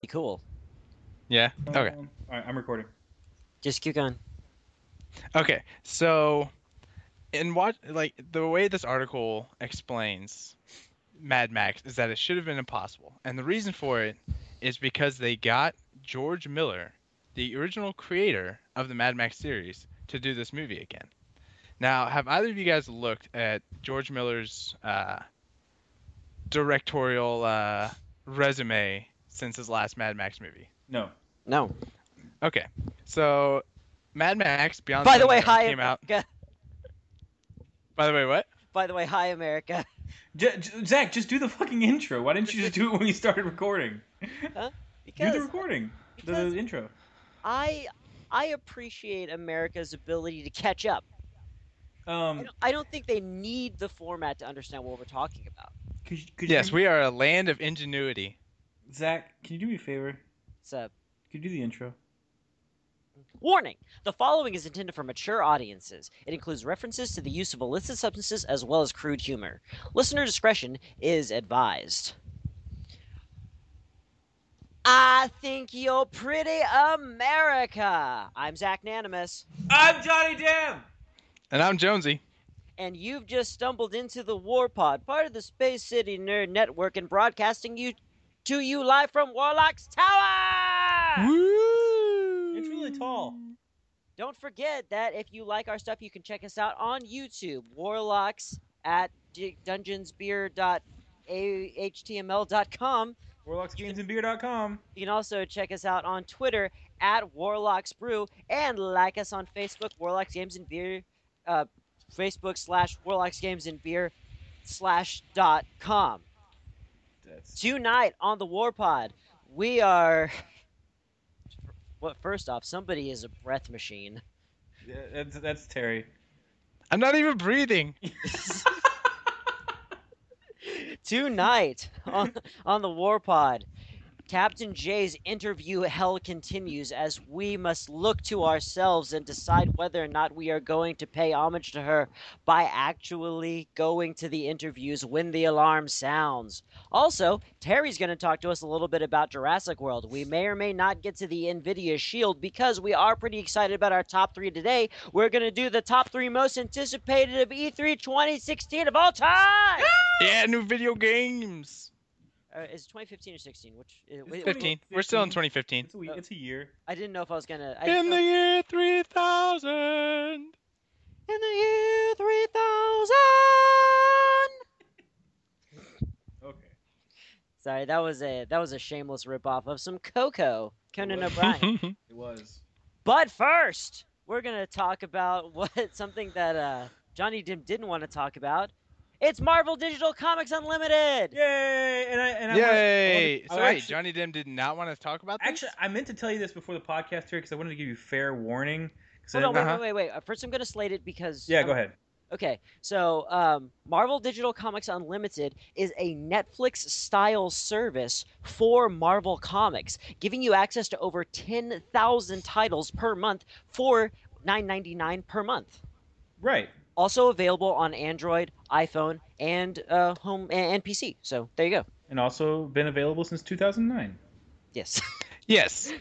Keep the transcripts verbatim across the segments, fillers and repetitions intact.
Cool. Yeah. Okay. Um, all right, I'm recording. Just keep going. Okay. So, in what like the way this article explains Mad Max is that it should have been impossible, and the reason for it is because they got George Miller, the original creator of the Mad Max series, to do this movie again. Now, have either of you guys looked at George Miller's uh, directorial uh, resume since his last Mad Max movie? No. No. Okay. So, Mad Max Beyond By the way, Thunderdome hi came out. America. By the way, what? By the way, hi America. J- J- Zach, just do the fucking intro. Why didn't you just do it when we started recording? Huh? Do the Because recording. The, because the intro. I I appreciate America's ability to catch up. I Um, don't, I don't think they need the format to understand what we're talking about. could you, could Yes, you, we are a land of ingenuity. Zach, can you do me a favor? So, Could you do the intro? warning! The following is intended for mature audiences. It includes references to the use of illicit substances as well as crude humor. Listener discretion is advised. I think you're pretty, America. I'm Zach Nanimus, I'm Johnny Dam. And I'm Jonesy. and you've just stumbled into the Warpod, part of the Space City Nerd Network, and broadcasting you to you live from Warlock's Tower. Woo! It's really tall. Don't forget that if you like our stuff, you can check us out on YouTube, Warlocks at dungeonsbeer dot h t m l dot com. warlocks games and beer dot com. You can also check us out on Twitter at Warlocks Brew and like us on Facebook, Warlocks Games and Beer, uh, Facebook slash Warlocks Games and Beer slash dot com. That's... Tonight on the Warpod, we are. Well, first off, somebody is a breath machine. Yeah, that's, that's Terry. I'm not even breathing. Tonight on, on the Warpod, Captain Jay's interview hell continues as we must look to ourselves and decide whether or not we are going to pay homage to her by actually going to the interviews when the alarm sounds. Also, Terry's going to talk to us a little bit about Jurassic World. We may or may not get to the NVIDIA Shield because we are pretty excited about our top three today. We're going to do the top three most anticipated of E three twenty sixteen of all time! Yeah, new video games. Uh, is it twenty fifteen or sixteen? Which uh, It's wait, fifteen. We're still in twenty fifteen. It's a, week, it's a year. I didn't know if I was gonna. I In didn't the know- year three thousand. in the year three thousand. Okay. Sorry, that was a that was a shameless ripoff of some Coco, Conan O'Brien. It was. But first, we're gonna talk about what something that uh, Johnny Dim didn't want to talk about. It's Marvel Digital Comics Unlimited. Yay! And I and I Yay! wanted- I wanted- So I wait, actually- Johnny Dim did not want to talk about this? Actually, I meant to tell you this before the podcast here because I wanted to give you fair warning. 'cause Hold I on, didn't- wait, Uh-huh. wait, wait, wait. First, I'm gonna slate it because Yeah, I'm- go ahead. Okay, so um, Marvel Digital Comics Unlimited is a Netflix-style service for Marvel Comics, giving you access to over ten thousand titles per month for nine ninety-nine per month. Right. Also available on Android, iPhone, and uh, home and P C. So there you go. And also been available since two thousand nine. Yes. Yes.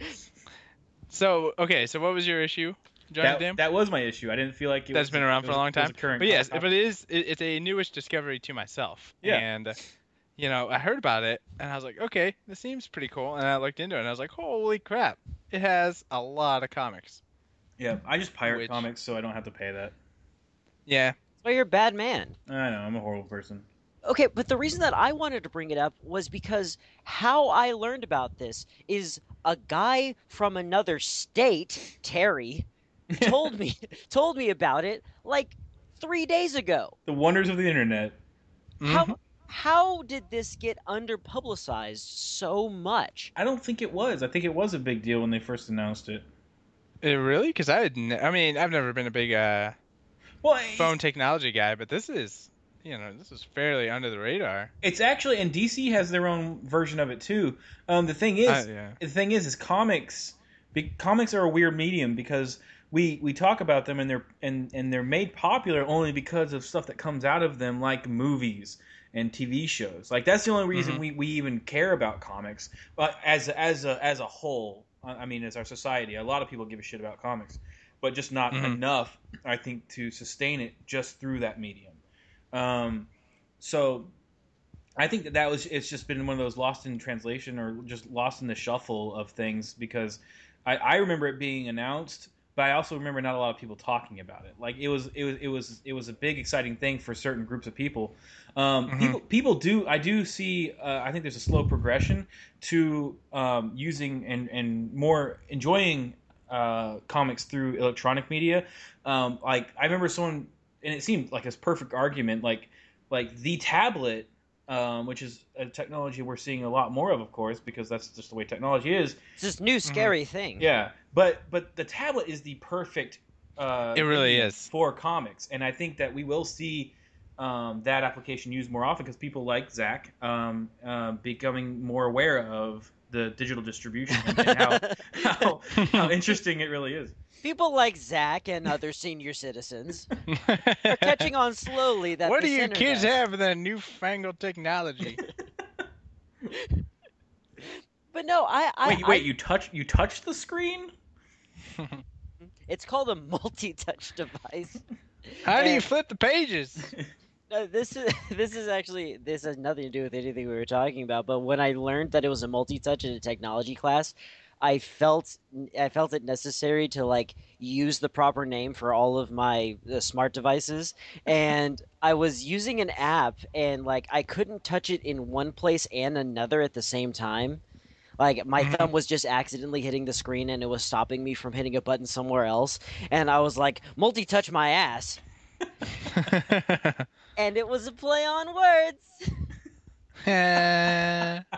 So okay, so what was your issue, Johnny That, Dim? that was my issue. I didn't feel like it That's was, been around it for a was- long it was time. current But yes, topic. but it is it, it's a newish discovery to myself. Yeah. And uh, you know, I heard about it and I was like, okay, this seems pretty cool. And I looked into it and I was like, holy crap, it has a lot of comics. Yeah, I just pirate Which- comics, so I don't have to pay that. Yeah. Well, you're a bad man. I know, I'm a horrible person. Okay, but the reason that I wanted to bring it up was because how I learned about this is a guy from another state, Terry, told me told me about it like three days ago. The wonders of the internet. Mhm. How how did this get underpublicized so much? I don't think it was. I think it was a big deal when they first announced it. It really? Because I had, ne- I mean, I've never been a big uh, Well, phone technology guy, but this is, you know, this is fairly under the radar. it's actually, and D C has their own version of it too. Um, the thing is, Uh, yeah. the thing is, is comics. Be, comics are a weird medium because we we talk about them and they're and and they're made popular only because of stuff that comes out of them, like movies and T V shows. Like that's the only reason Mhm. we, we even care about comics. But as as a as a whole, I mean, as our society, a lot of people give a shit about comics, but just not Mhm. enough, I think, to sustain it just through that medium. Um, so I think that that was it's just been one of those lost in translation or just lost in the shuffle of things because I, I remember it being announced, but I also remember not a lot of people talking about it. Like it was it was it was it was a big exciting thing for certain groups of people. Um, Mhm. people people do I do see uh, I think there's a slow progression to um, using and and more enjoying uh, comics through electronic media. Um, like I remember someone and it seemed like this perfect argument like like the tablet um, which is a technology we're seeing a lot more of, of course, because that's just the way technology is. It's this new Mhm. scary thing. Yeah, but but the tablet is the perfect uh, It really medium is. for comics, and I think that we will see um, that application used more often because people like Zach um, uh, becoming more aware of the digital distribution and, and how how how interesting it really is. People like Zach and other senior citizens are catching on slowly that What the do you center kids does. have with that newfangled technology? But no, I, I, Wait, I wait, you touch you touch the screen? it's called a multi-touch device. How do you And flip the pages? uh, this is this is actually this has nothing to do with anything we were talking about. But when I learned that it was a multi-touch in a technology class, I felt I felt it necessary to like use the proper name for all of my uh, smart devices, and I was using an app, and like I couldn't touch it in one place and another at the same time. Like my Mhm. thumb was just accidentally hitting the screen, and it was stopping me from hitting a button somewhere else. And I was like, multi-touch my ass, and it was a play on words. Eh,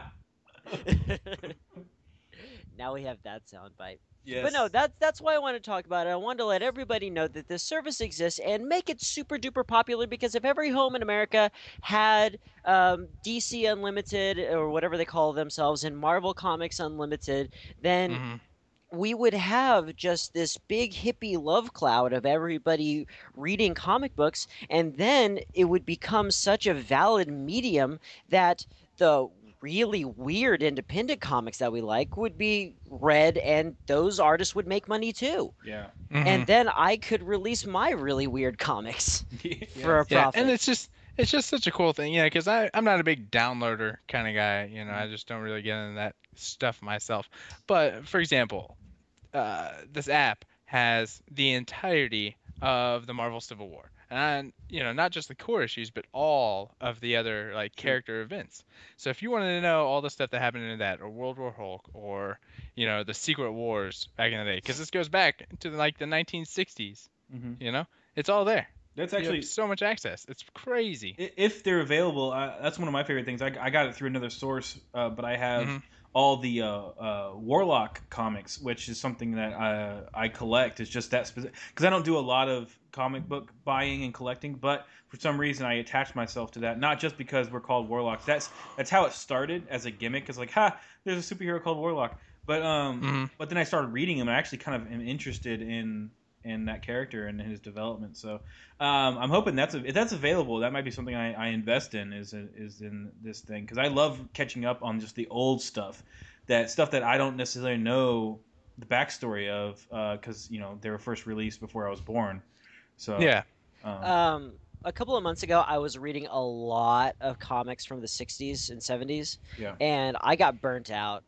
Now we have that soundbite. But no, Yes. that's that's why I want to talk about it. I wanted to let everybody know that this service exists and make it super duper popular because if every home in America had um, D C Unlimited or whatever they call themselves and Marvel Comics Unlimited, then mhm. we would have just this big hippie love cloud of everybody reading comic books, and then it would become such a valid medium that the really weird independent comics that we like would be read, and those artists would make money too. Yeah. And Mhm. then I could release my really weird comics for a Yes. Yeah, and profit. it's just it's just such a cool thing, yeah, because I I'm not a big downloader kind of guy, you know, Mhm. I just don't really get into that stuff myself. But for example, uh, this app has the entirety of the Marvel Civil War, and you know, not just the core issues, but all of the other like True. character events. So if you wanted to know all the stuff that happened in that, or World War Hulk, or you know, the Secret Wars back in the day, because this goes back to like the nineteen sixties, Hmm. you know, it's all there. That's You have actually so much access. It's crazy. i- if they're available. Uh, that's one of my favorite things. I, I got it through another source, uh, but I have Hmm. all the uh, uh, Warlock comics, which is something that I, I collect. It's just that specific because I don't do a lot of comic book buying and collecting, but for some reason I attach myself to that. Not just because we're called Warlocks. That's that's how it started as a gimmick. It's like, ha, there's a superhero called Warlock. But um, Hmm. but then I started reading him. I actually kind of am interested in in that character and his development. So um, I'm hoping that's a, if that's available. That might be something I, I invest in is is in this thing because I love catching up on just the old stuff, that stuff that I don't necessarily know the backstory of because you know they were first released before I was born. So Yeah. um, Um, a couple of months ago, I was reading a lot of comics from the sixties and seventies, yeah. and I got burnt out.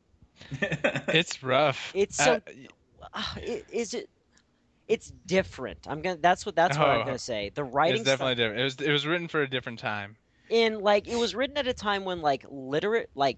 It's rough. It's Uh, so uh, i- is it it's different. I'm gonna that's what that's what I'm oh, gonna say. The it's writing style definitely different. It was it was written for a different time. in like it was written at a time when like literate like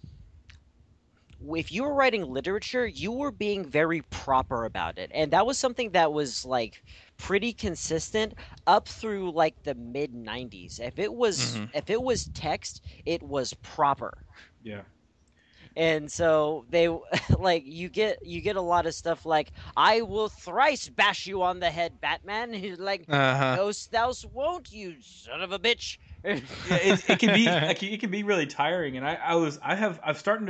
if you were writing literature, you were being very proper about it. And that was something that was like pretty consistent up through like the mid nineties. If it was Hmm. if it was text, it was proper. Yeah. And so they like you get you get a lot of stuff like I will thrice bash you on the head, Batman. He's like, Uh-huh. no, thou won't, you son of a bitch. Yeah, it, it can be like it can be really tiring, and I, I was I have I've starting to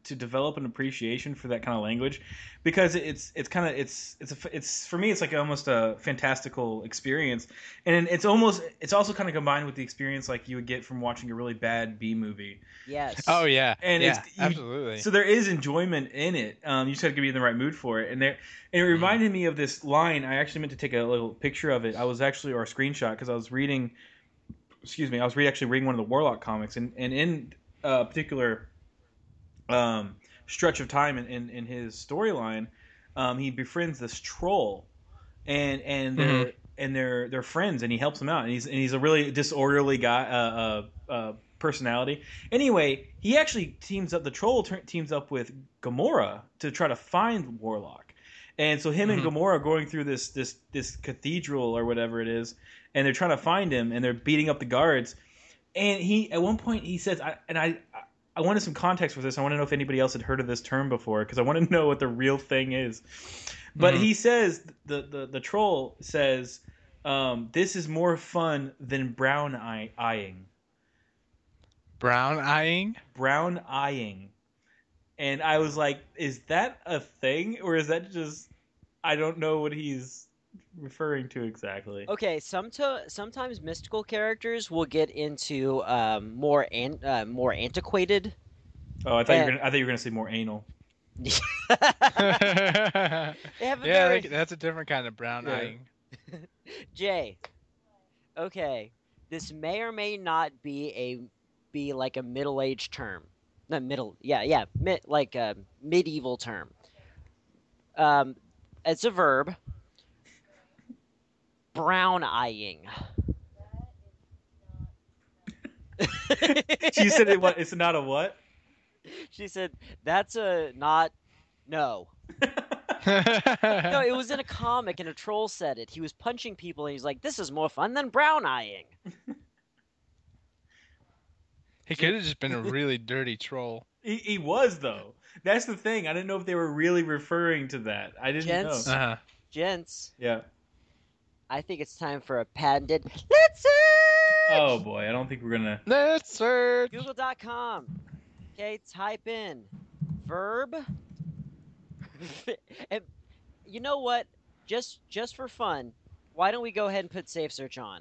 to develop an appreciation for that kind of language, because it's it's kind of it's it's a, it's for me it's like almost a fantastical experience, and it's almost it's also kind of combined with the experience like you would get from watching a really bad B movie. Yes. Oh yeah, And yeah, it's, you, absolutely. So there is enjoyment in it. Um, you just have to be in the right mood for it. And there, and it reminded me of this line. I actually meant to take a little picture of it. I was actually or a screenshot because I was reading. Excuse me. I was re- actually reading one of the Warlock comics, and and in a particular um, stretch of time in in, in his storyline, um, he befriends this troll, and and they're Mhm. and they're they're friends, and he helps him out, and he's and he's a really disorderly guy. Uh, uh, uh, personality. Anyway, he actually teams up. The troll ter- teams up with Gamora to try to find Warlock, and so him Mhm. and Gamora are going through this this this cathedral or whatever it is, and they're trying to find him, and they're beating up the guards. And he at one point he says, I, and I I wanted some context for this. I want to know if anybody else had heard of this term before, because I want to know what the real thing is. But Mhm. he says the the the troll says, um, "This is more fun than brown eye- eyeing." Brown eyeing. Brown eyeing. And I was like, is that a thing, or is that just I don't know what he's referring to exactly. Okay, some to, sometimes mystical characters will get into um, more an, uh, more antiquated. Oh, I thought you Uh, were gonna I thought you were gonna say more anal. They yeah, have a very like, that's a different kind of brown Yeah. eyeing. Jay. Okay, this may or may not be a be like a middle-aged term. Not middle. Yeah, yeah, mid, like a medieval term. Um, it's a verb. Brown eyeing. She said it. What? It's not a what? She said, "That's a not no." No, it was in a comic, and a troll said it. He was punching people, and he's like, "This is more fun than brown eyeing." He could have just been a really dirty troll. he, he was though. That's the thing. I didn't know if they were really referring to that. I didn't Gents. know. Uh-huh. Gents, Yeah. I think it's time for a patented Let's Search! Oh boy, I don't think we're gonna. Let's search. Google dot com. Okay, type in verb. And you know what? Just just for fun, why don't we go ahead and put Safe Search on?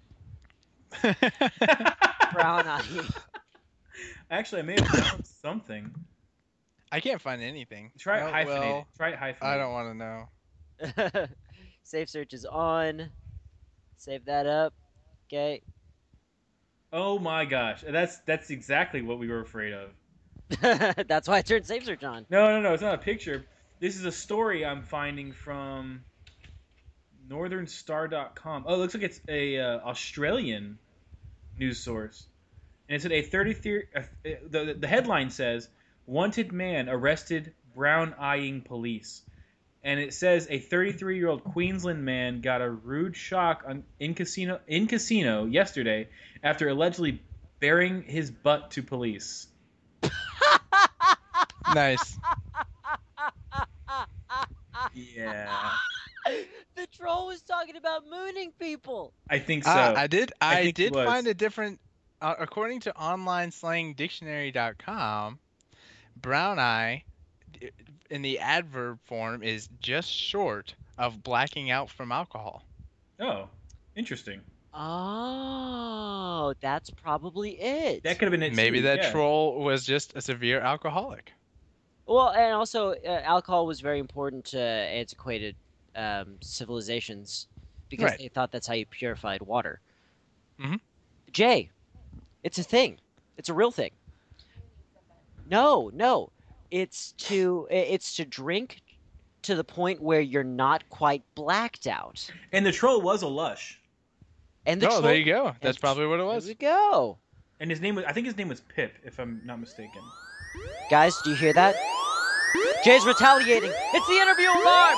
Brown eyeing. Actually, I may have found something. I can't find anything. Try Oh, it hyphenated. well, Try it hyphenated. I don't want to know. Safe Search is on. Save that up. Okay. Oh my gosh, that's that's exactly what we were afraid of. That's why I turned Safe Search on. No, no, no, it's not a picture. This is a story I'm finding from northern star dot com. Oh, it looks like it's a uh, Australian news source. And it said a thirty-three uh, the the headline says wanted man arrested brown eyeing police. And it says a thirty-three-year-old Queensland man got a rude shock on, in casino in casino yesterday after allegedly baring his butt to police. Nice. Yeah, The troll was talking about mooning people. I think so. Uh, I did. I I, think it did was. find a different. Uh, according to online slang dictionary dot com, brown eye, d- in the adverb form, is just short of blacking out from alcohol. Oh, interesting. Oh, that's probably it. That could have been it. Maybe too, that yeah. troll was just a severe alcoholic. Well, and also, uh, alcohol was very important to antiquated um, civilizations because Right. they thought that's how you purified water. Mhm. Jay, it's a thing. It's a real thing. No, no, it's to i- it's to drink to the point where you're not quite blacked out. And the troll was a lush, And the Oh, troll- there you go. That's and- probably what it There was. we go, and his name was I think his name was Pip, if I'm not mistaken. guys. Do you hear that? Jay's retaliating. It's the interview alarm.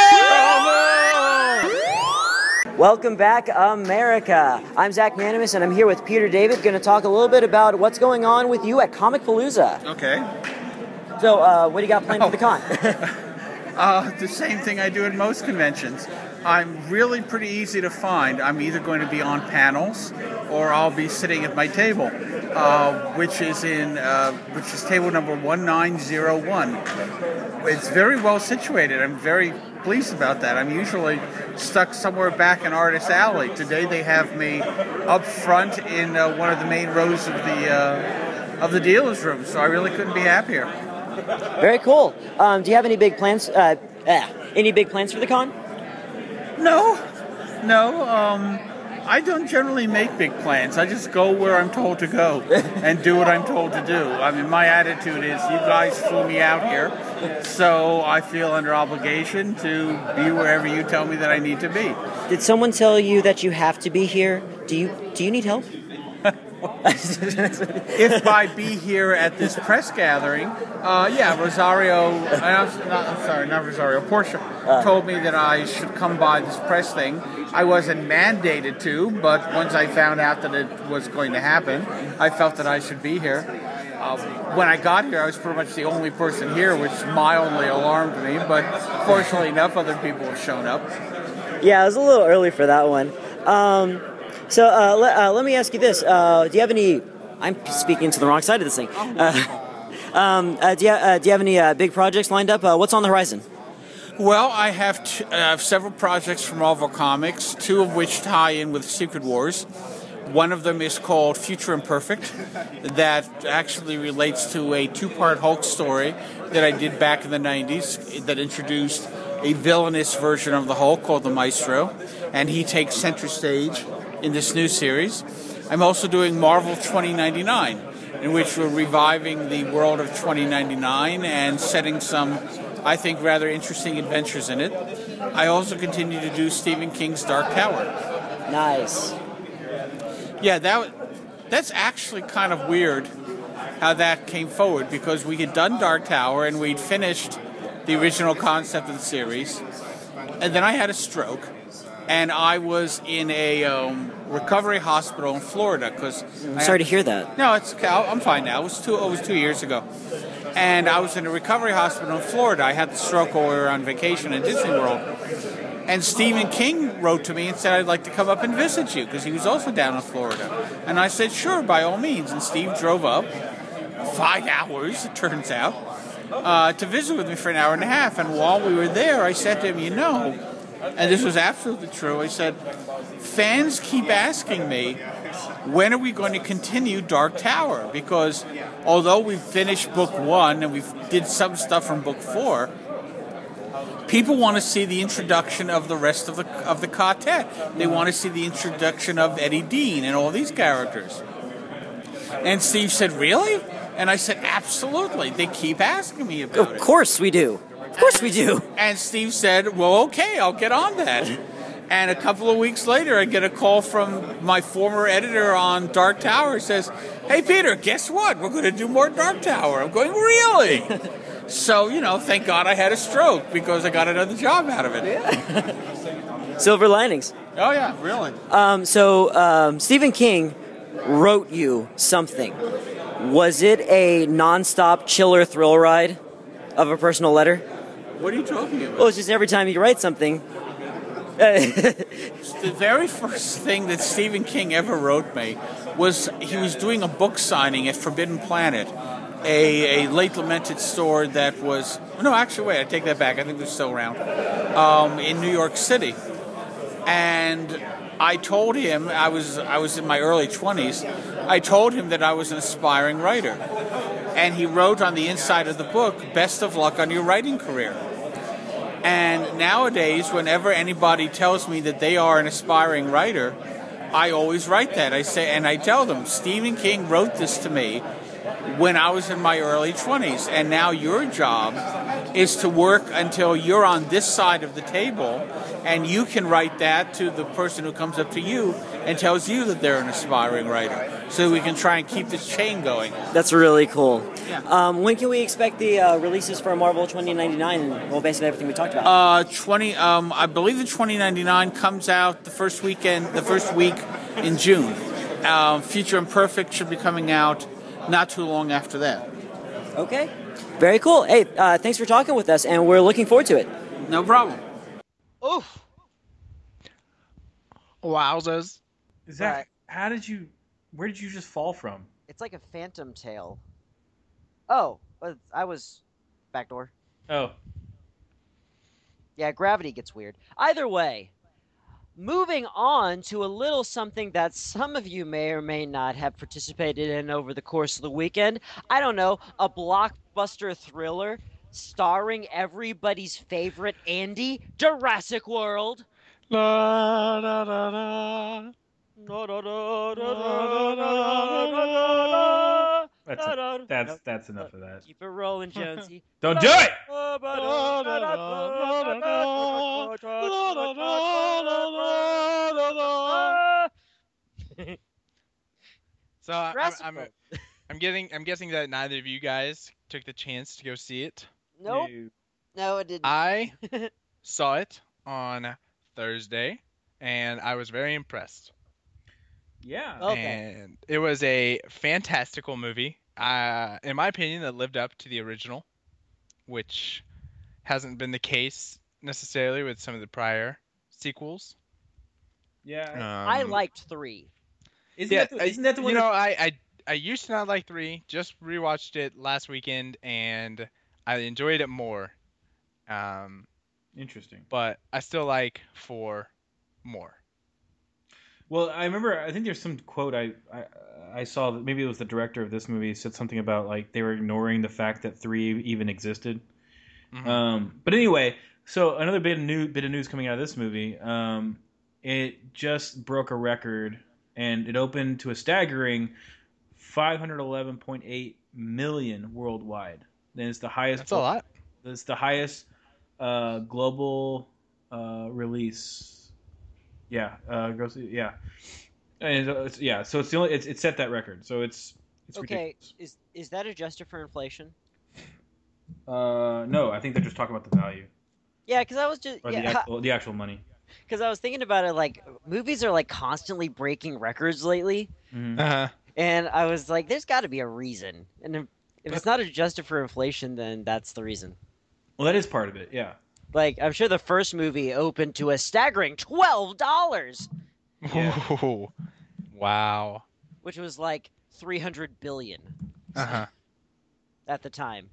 No! Welcome back, America. I'm Zach Manimus, and I'm here with Peter David. Going to talk a little bit about what's going on with you at Comic Palooza. Okay. So, uh, what do you got planned for the con? Uh, the same thing I do at most conventions. I'm really pretty easy to find. I'm either going to be on panels or I'll be sitting at my table, uh, which is in uh, which is table number one nine zero one. It's very well situated. I'm very pleased about that. I'm usually stuck somewhere back in Artist Alley. Today they have me up front in uh, one of the main rows of the uh, of the dealer's room, so I really couldn't be happier. Very cool. Um, do you have any big plans? Uh, eh, any big plans for the con? No, no. Um, I don't generally make big plans. I just go where I'm told to go and do what I'm told to do. I mean, my attitude is, you guys flew me out here, so I feel under obligation to be wherever you tell me that I need to be. Did someone tell you that you have to be here? Do you do you need help? If I be here at this press gathering, uh, yeah, Rosario, I'm, not, I'm sorry, not Rosario, Portia uh. told me that I should come by this press thing. I wasn't mandated to, but once I found out that it was going to happen, I felt that I should be here. Uh, when I got here, I was pretty much the only person here, which mildly alarmed me, but fortunately enough, other people have shown up. Yeah, it was a little early for that one. Um... So uh, le- uh, let me ask you this: uh, do you have any? I'm speaking to the wrong side of this thing. Uh, um, uh, do, you, uh, do you have any uh, big projects lined up? Uh, what's on the horizon? Well, I have, t- I have several projects from Marvel Comics, two of which tie in with Secret Wars. One of them is called Future Imperfect, that actually relates to a two-part Hulk story that I did back in the nineties that introduced a villainous version of the Hulk called the Maestro, and he takes center stage in this new series. I'm also doing Marvel twenty ninety-nine, in which we're reviving the world of twenty ninety-nine and setting some, I think, rather interesting adventures in it. I also continue to do Stephen King's Dark Tower. Nice. Yeah, that that's actually kind of weird how that came forward, because we had done Dark Tower and we'd finished the original concept of the series, and then I had a stroke. And I was in a um, recovery hospital in Florida because. I'm sorry to hear that. No, it's okay. I'm fine now. It was two. It was two years ago, and I was in a recovery hospital in Florida. I had the stroke while we were on vacation in Disney World, and Stephen King wrote to me and said, "I'd like to come up and visit you," because he was also down in Florida. And I said, "Sure, by all means." And Steve drove up five hours, it turns out, uh, to visit with me for an hour and a half. And while we were there, I said to him, "You know." And this was absolutely true. I said, fans keep asking me, when are we going to continue Dark Tower? Because although we've finished book one and we did some stuff from book four, people want to see the introduction of the rest of the of the quartet. They want to see the introduction of Eddie Dean and all these characters. And Steve said, really? And I said, absolutely. They keep asking me about it. Of course we do. Of course we do. And Steve said, well, okay, I'll get on that. And a couple of weeks later, I get a call from my former editor on Dark Tower. Says, hey, Peter, guess what? We're going to do more Dark Tower. I'm going, really? So, you know, thank God I had a stroke because I got another job out of it. Yeah. Silver linings. Oh, yeah, really. Um, so um, Stephen King wrote you something. Was it a nonstop chiller thrill ride of a personal letter? What are you talking about? Well, it's just every time you write something. The very first thing that Stephen King ever wrote me was he was doing a book signing at Forbidden Planet, a, a late lamented store that was... No, actually, wait, I take that back. I think they're still around. Um, in New York City. And I told him, I was I was in my early twenties, I told him that I was an aspiring writer. And he wrote on the inside of the book, best of luck on your writing career. And nowadays, whenever anybody tells me that they are an aspiring writer, I always write that. I say, and I tell them, Stephen King wrote this to me when I was in my early twenties. And now your job is to work until you're on this side of the table, and you can write that to the person who comes up to you and tells you that they're an aspiring writer. So we can try and keep this chain going. That's really cool. Yeah. Um, when can we expect the uh, releases for Marvel twenty ninety-nine and, well, basically everything we talked about? Uh, twenty. Um, I believe the twenty ninety-nine comes out the first weekend, the first week in June. Um, Future Imperfect should be coming out not too long after that. Okay. Very cool. Hey, uh, thanks for talking with us, and we're looking forward to it. No problem. Oof. Wowzers. Zach, how did you? Where did you just fall from? It's like a phantom tail. Oh, but I was back door. Oh, Yeah, gravity gets weird. Either way, moving on to a little something that some of you may or may not have participated in over the course of the weekend. I don't know, a blockbuster thriller starring everybody's favorite Andy, Jurassic World. La, da, da, da. Da, da, da, da, da, da, da, that's da, da. that's Nope. that's enough of that. Keep it rolling, Jonesy. Don't do it. So I'm, Jurassic I'm, World. I'm getting, I'm guessing that neither of you guys took the chance to go see it. Nope. No, it didn't. I saw it on Thursday, and I was very impressed. Yeah. Okay. And it was a fantastical movie. Uh, in my opinion, that lived up to the original, which hasn't been the case necessarily with some of the prior sequels. Yeah. Um, I liked three. Isn't yeah, that the, isn't that the I- one? you know, that- I, I I used to not like three. Just rewatched it last weekend, and I enjoyed it more. Um, Interesting. but I still like four more. Well, I remember. I think there's some quote I, I I saw that maybe it was the director of this movie said something about like they were ignoring the fact that three even existed. Mhm. Um, but anyway, so another bit of new bit of news coming out of this movie. Um, it just broke a record, and it opened to a staggering five hundred eleven point eight million worldwide. And it's the highest. That's a lot. It's the highest uh, global uh, release. Yeah, uh, gross, yeah, and uh, it's, yeah. So it's the only it's, it set that record. So it's it's Okay, ridiculous. is is that adjusted for inflation? Uh, no, I think they're just talking about the value Yeah, because I was just or the yeah, actual the actual money. because I was thinking about it. Like movies are like constantly breaking records lately, Mhm. Uh-huh. and I was like, there's got to be a reason. And if, if it's not adjusted for inflation, then that's the reason. Well, that is part of it. Yeah. Like I'm sure the first movie opened to a staggering twelve dollars, Yeah. Ooh. Wow. which was like three hundred billion Uh-huh. at the time.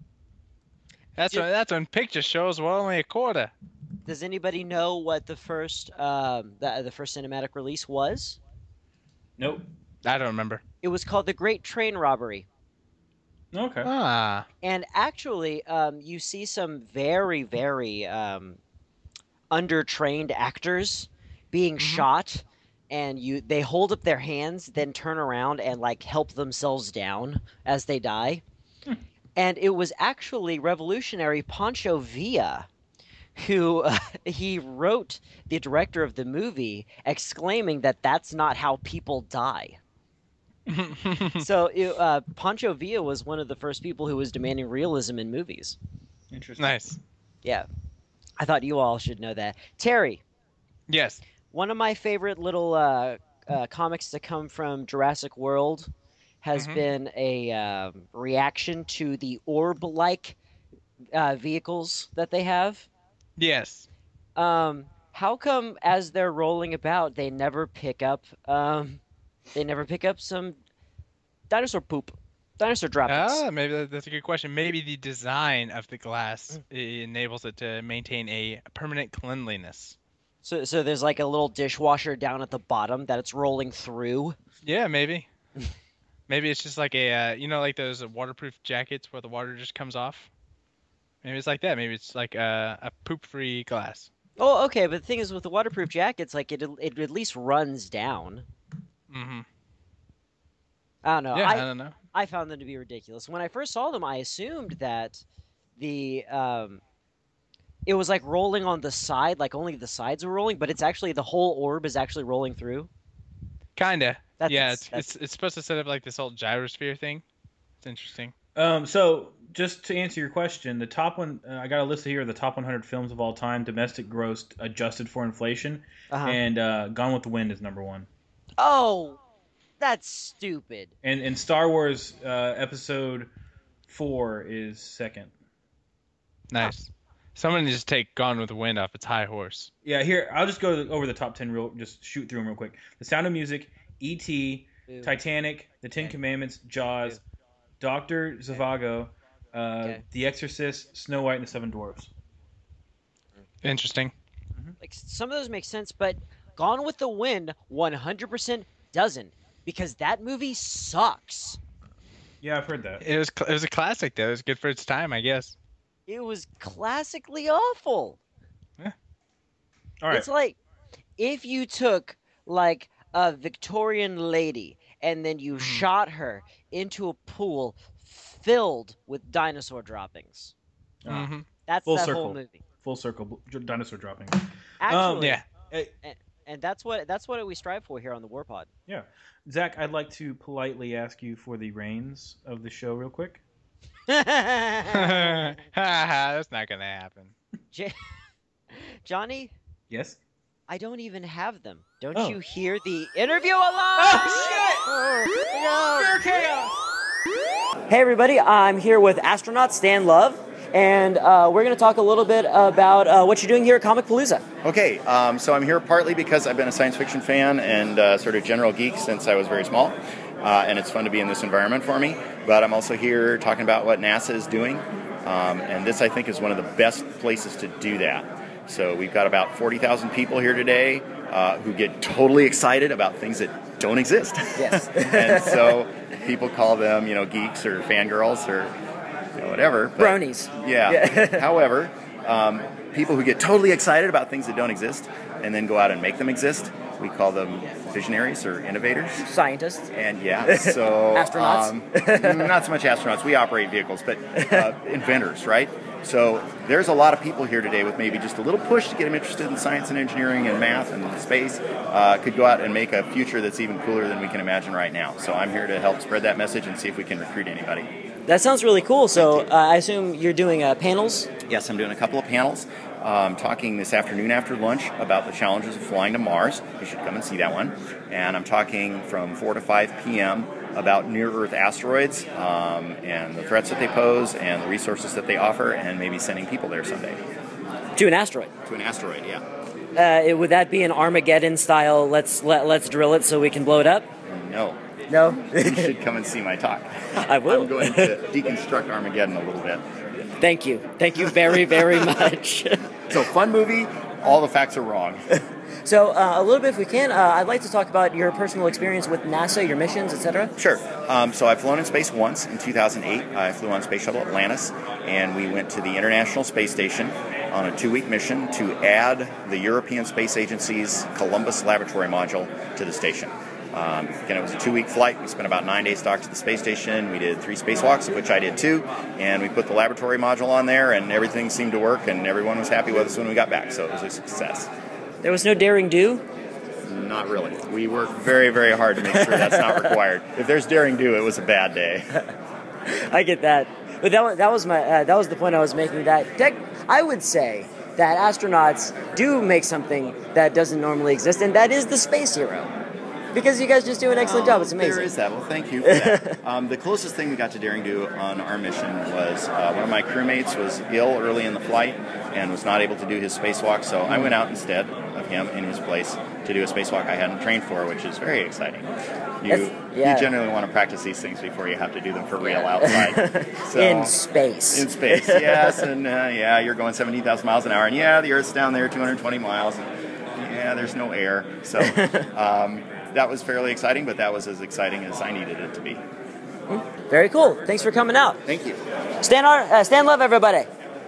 That's Did- when, that's when picture shows were only a quarter. Does anybody know what the first um, the, the first cinematic release was? Nope. I don't remember. It was called The Great Train Robbery. Okay. Ah. And actually, um, you see some very, very um, undertrained actors being Mhm. shot, and you they hold up their hands, then turn around and like help themselves down as they die. Hmm. And it was actually revolutionary Pancho Villa who uh, he wrote the director of the movie, exclaiming that that's not how people die. So it, uh, Pancho Villa was one of the first people who was demanding realism in movies. Interesting. Nice. Yeah, I thought you all should know that. Terry, Yes. one of my favorite little uh, uh, comics to come from Jurassic World has Mhm. been a um, reaction to the orb-like uh, vehicles that they have. Yes. Um, how come as they're rolling about, they never pick up, um, they never pick up some dinosaur poop, dinosaur droppings? Ah, maybe that- that's a good question. Maybe the design of the glass i- enables it to maintain a permanent cleanliness. So, so there's like a little dishwasher down at the bottom that it's rolling through. Yeah, maybe. Maybe it's just like a, uh, you know, like those waterproof jackets where the water just comes off. Maybe it's like that. Maybe it's like a, a poop-free glass. Oh, okay, but the thing is, with the waterproof jackets, like it, it at least runs down. Mm-hmm. I don't know. Yeah, I, I, don't know. I found them to be ridiculous. When I first saw them, I assumed that the um, it was like rolling on the side, like only the sides were rolling, but it's actually the whole orb is actually rolling through. Kinda. That's, yeah, it's, that's- it's it's supposed to set up like this whole gyrosphere thing. It's interesting. Um, so just to answer your question, the top one uh, I got a list here of the top one hundred films of all time, domestic gross adjusted for inflation, uh-huh. and uh, Gone with the Wind is number one. Oh, that's stupid. And and Star Wars uh, Episode four is second. Nice. Someone just take Gone with the Wind off its high horse. Yeah, here I'll just go over the top ten real, just shoot through them real quick. The Sound of Music, E T, Boo. Titanic, The Ten Okay. Commandments, Jaws, Boo. Doctor Zhivago, uh, Okay. The Exorcist, Snow White, and the Seven Dwarfs. Interesting. Like some of those make sense, but Gone with the Wind one hundred percent doesn't, because that movie sucks. Yeah, I've heard that. It was cl- it was a classic though. It was good for its time, I guess. It was classically awful. All right. It's like if you took like a Victorian lady and then you shot her into a pool filled with dinosaur droppings. Ah, Mhm. That's Full that circle. whole movie. Full circle, bl- dinosaur dropping. Actually, Yeah. Hey, and that's what that's what we strive for here on the War Pod. yeah. Zach, I'd like to politely ask you for the reins of the show real quick. That's not gonna happen. J- Johnny, Yes? I don't even have them. Don't Oh. you hear the interview alarm? Oh, chaos! Hey, everybody, I'm here with astronaut Stan Love, and uh, we're going to talk a little bit about uh, what you're doing here at Comic Palooza. Okay, um, so I'm here partly because I've been a science fiction fan and uh, sort of general geek since I was very small, uh, and it's fun to be in this environment for me. But I'm also here talking about what NASA is doing, um, and this I think is one of the best places to do that. So we've got about forty thousand people here today uh, who get totally excited about things that don't exist. Yes. And so people call them, you know, geeks or fangirls or you know, whatever. But- Bronies. Yeah. Yeah. However, um, people who get totally excited about things that don't exist and then go out and make them exist, we call them visionaries or innovators. Scientists. And yeah, so Astronauts? um, not so much astronauts. We operate vehicles, but uh, inventors, right? So there's a lot of people here today with maybe just a little push to get them interested in science and engineering and math and space. Uh, could go out and make a future that's even cooler than we can imagine right now. So I'm here to help spread that message and see if we can recruit anybody. That sounds really cool. So uh, I assume you're doing uh, panels. Yes, I'm doing a couple of panels. Um, talking this afternoon after lunch about the challenges of flying to Mars. You should come and see that one. And I'm talking from four to five p.m. about near-Earth asteroids um, and the threats that they pose and the resources that they offer, and maybe sending people there someday. To an asteroid. To an asteroid, yeah. Uh, it- would that be an Armageddon style? Let's let, let's drill it so we can blow it up. No. No. You should come and see my talk. I will. I'm going to deconstruct Armageddon a little bit. Thank you. Thank you very very much. So, fun movie. All the facts are wrong. So uh, a little bit, if we can, uh, I'd like to talk about your personal experience with NASA, your missions, et cetera. Sure. Um, so I've flown in space once in two thousand eight. I flew on Space Shuttle Atlantis, and we went to the International Space Station on a two-week mission to add the European Space Agency's Columbus Laboratory module to the station. Um, again, it was a two-week flight. We spent about nine days docked at the space station. We did three spacewalks, of which I did two, and we put the laboratory module on there, and everything seemed to work, and everyone was happy with us when we got back, so it was a success. There was no daring do. Not really. We work very, very hard to make sure that's not required. If there's daring do, it was a bad day. I get that, but that was, that was my uh, that was the point I was making. That tech, I would say that astronauts do make something that doesn't normally exist, and that is the space hero. Because you guys just do an excellent job. It's amazing. There is that. Well, thank you for that. um, the closest thing we got to daring do on our mission was uh, one of my crewmates was ill early in the flight and was not able to do his spacewalk, so I went out instead of him in his place to do a spacewalk I hadn't trained for, which is very exciting. You, That's- yeah. you generally want to practice these things before you have to do them for real outside. So, In space. In space, yes, and uh, yeah, you're going seventeen thousand miles an hour, and yeah, the Earth's down there two hundred twenty miles, and yeah, there's no air, so um, that was fairly exciting, but that was as exciting as I needed it to be. Very cool. Thanks for coming out. Thank you. Stan, Ar- uh, Stan Love, everybody.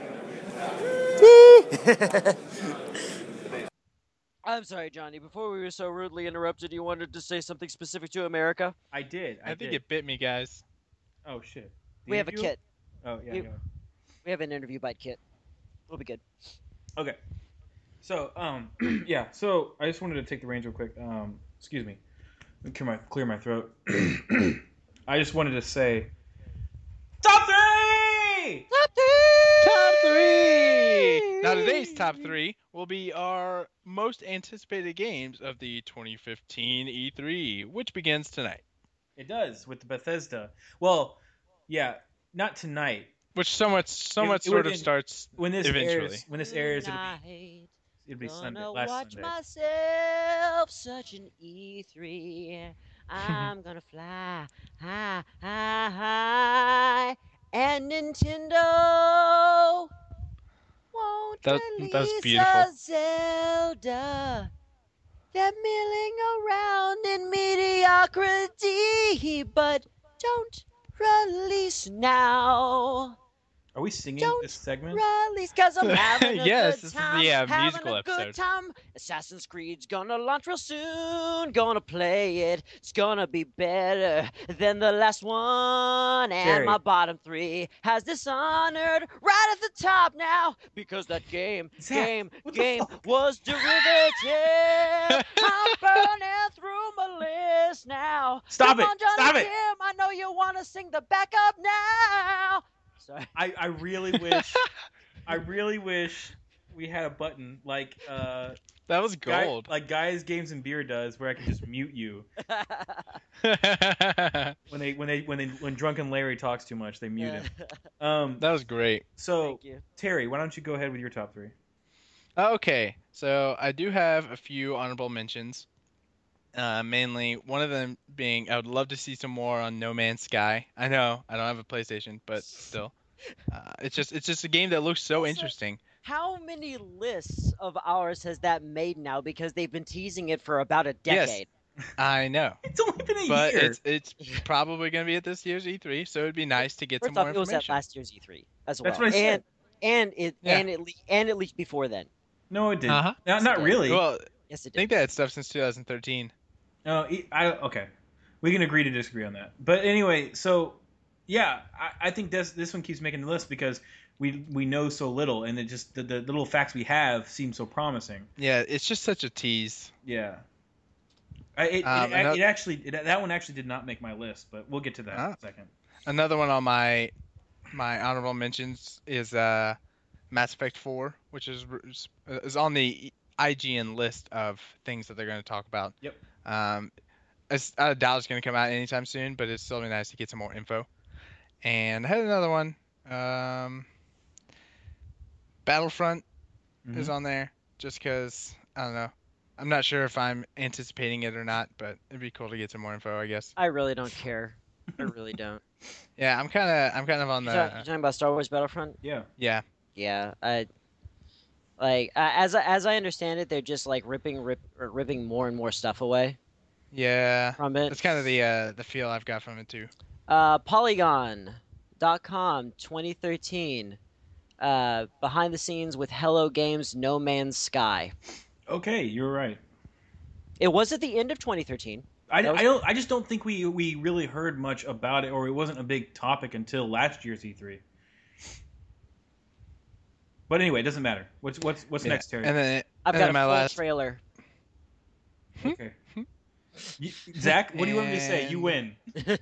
I'm sorry, Johnny. Before we were so rudely interrupted, you wanted to say something specific to America? I did. I, I think did. it bit me, guys. Oh shit. The We have a interview? kit. Oh yeah. You- yeah. We have an interview bite kit. We'll be good. Okay. So, um, yeah. So I just wanted to take the reins real quick. Um, excuse me. Let me clear my clear my throat. I just wanted to say, top three. Top three! Now today's top three will be our most anticipated games of the twenty fifteen E three, which begins tonight. It does with the Bethesda. Well, yeah. not tonight. Which somewhat, somewhat It- it sort would've of been- starts When this eventually. airs, when this airs, it'll be Tonight, it'll be Sunday. gonna Last watch Sunday. myself such an E three. I'm gonna fly high, high, high. And Nintendo won't That- release that was beautiful. a Zelda. They're milling around in mediocrity, but don't release now. Are we singing Don't this segment? Release, cause I'm having a Yes, good this is time. the, uh, having musical a good episode. time. Assassin's Creed's gonna launch real soon. Gonna play it. It's gonna be better than the last one. And Jerry. my bottom three has Dishonored right at the top now because that game, Zach, game, what the game fuck? was derivative. I'm burning through my list now. Stop Come it. on, Johnny Stop it. Kim, I know you wanna sing the backup now. Sorry. I, I really wish I really wish we had a button like uh That was guy- gold. like Guys Games and Beer does where I can just mute you That when they when they when they when drunken Larry talks too much they mute him. Um was great. so Thank you. Terry, why don't you go ahead with your top three? Okay, so I do have a few honorable mentions. Uh, mainly, one of them being I would love to see some more on No Man's Sky. I know I don't have a PlayStation, but still, uh, it's just it's just a game that looks so Also- interesting. How many lists of ours has that made now? Because they've been teasing it for about a Yes. decade. I know, It's only been a but year. it's it's probably going to be at this year's E three, so it'd be nice to get First some off, more it was at information. last year's E three as well. That's what I said. And and it Yeah. and it le- and it leaked before then. No, it didn't. Uh-huh. Not, Yes, not it did. really. Well, Yes, it I did. think they had stuff since two thousand thirteen. No, e- I okay. We can agree to disagree on that. But anyway, so yeah, I, I think this this one keeps making the list because we we know so little, and it just the, the little facts we have seem so promising. Yeah, it's just such a tease. Yeah. I, it, Um, it, ano- it actually it, that one actually did not make my list, but we'll get to that in Ah. a second. Another one on my my honorable mentions is uh, Mass Effect four, which is is on the I G N list of things that they're going to talk about. Yep. Um, it's, I doubt it's going to come out anytime soon, but it's still be nice to get some more info. And I had another one. Um, Battlefront is Mhm. on there, just because I don't know. I'm not sure if I'm anticipating it or not, but it'd be cool to get some more info, I guess. I really don't care. I really don't. Yeah, I'm kind of I'm kind of on You talk- you the talking about Star Wars Battlefront? Yeah. yeah. Yeah, I like uh, as I- as I understand it, they're just like ripping rip, or ripping more and more stuff away Yeah, from it. that's kind of the uh, the feel I've got from it too. Uh, Polygon dot com twenty thirteen. Uh, behind the scenes with Hello Games No Man's Sky. Okay, you're right. It was at the end of twenty thirteen. I, That was- I don't I just don't think we we really heard much about it, or it wasn't a big topic until last year's E three. But anyway, it doesn't matter. What's what's what's Yeah. next, Terry? And then I've and got then a my full last trailer. Okay. You, Zach, what do you want me to say? You win.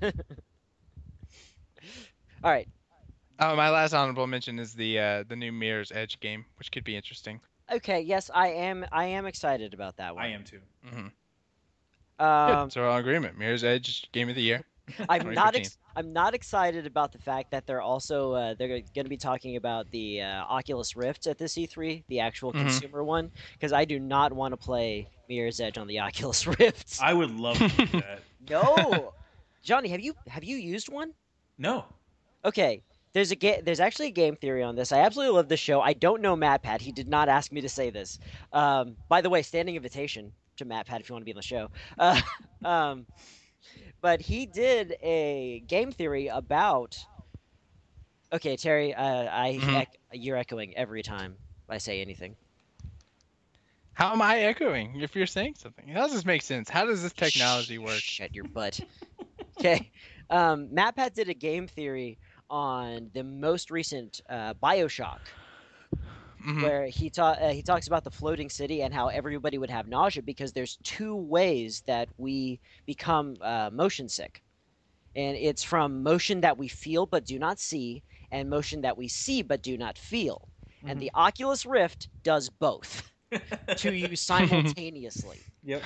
All right. oh my last honorable mention is the uh, the new Mirror's Edge game, which could be interesting. Okay. Yes, I am. I am excited about that one. I am too. hmm Um, Good. So we're all in agreement. Mirror's Edge game of the year. I'm not. twenty Ex- I'm not excited about the fact that they're also uh, they're going to be talking about the uh, Oculus Rift at this E three, the actual Mhm. consumer one, because I do not want to play Mirror's Edge on the Oculus Rift. I would love to do that. No, Johnny, have you have you used one? No. Okay, there's a ga- there's actually a game theory on this. I absolutely love this show. I don't know MatPat. He did not ask me to say this. Um, by the way, standing invitation to MatPat if you want to be on the show. Uh, um, but he did a game theory about. Okay, Terry, uh, I Mhm. ec- you're echoing every time I say anything. How am I echoing if you're saying something? How does this make sense? How does this technology work? Shut your butt. Okay. Um, MatPat did a game theory on the most recent uh, Bioshock, Mhm. where he ta- uh, he talks about the floating city and how everybody would have nausea because there's two ways that we become uh, motion sick, and it's from motion that we feel but do not see, and motion that we see but do not feel. And the Oculus Rift does both to you simultaneously. Yep.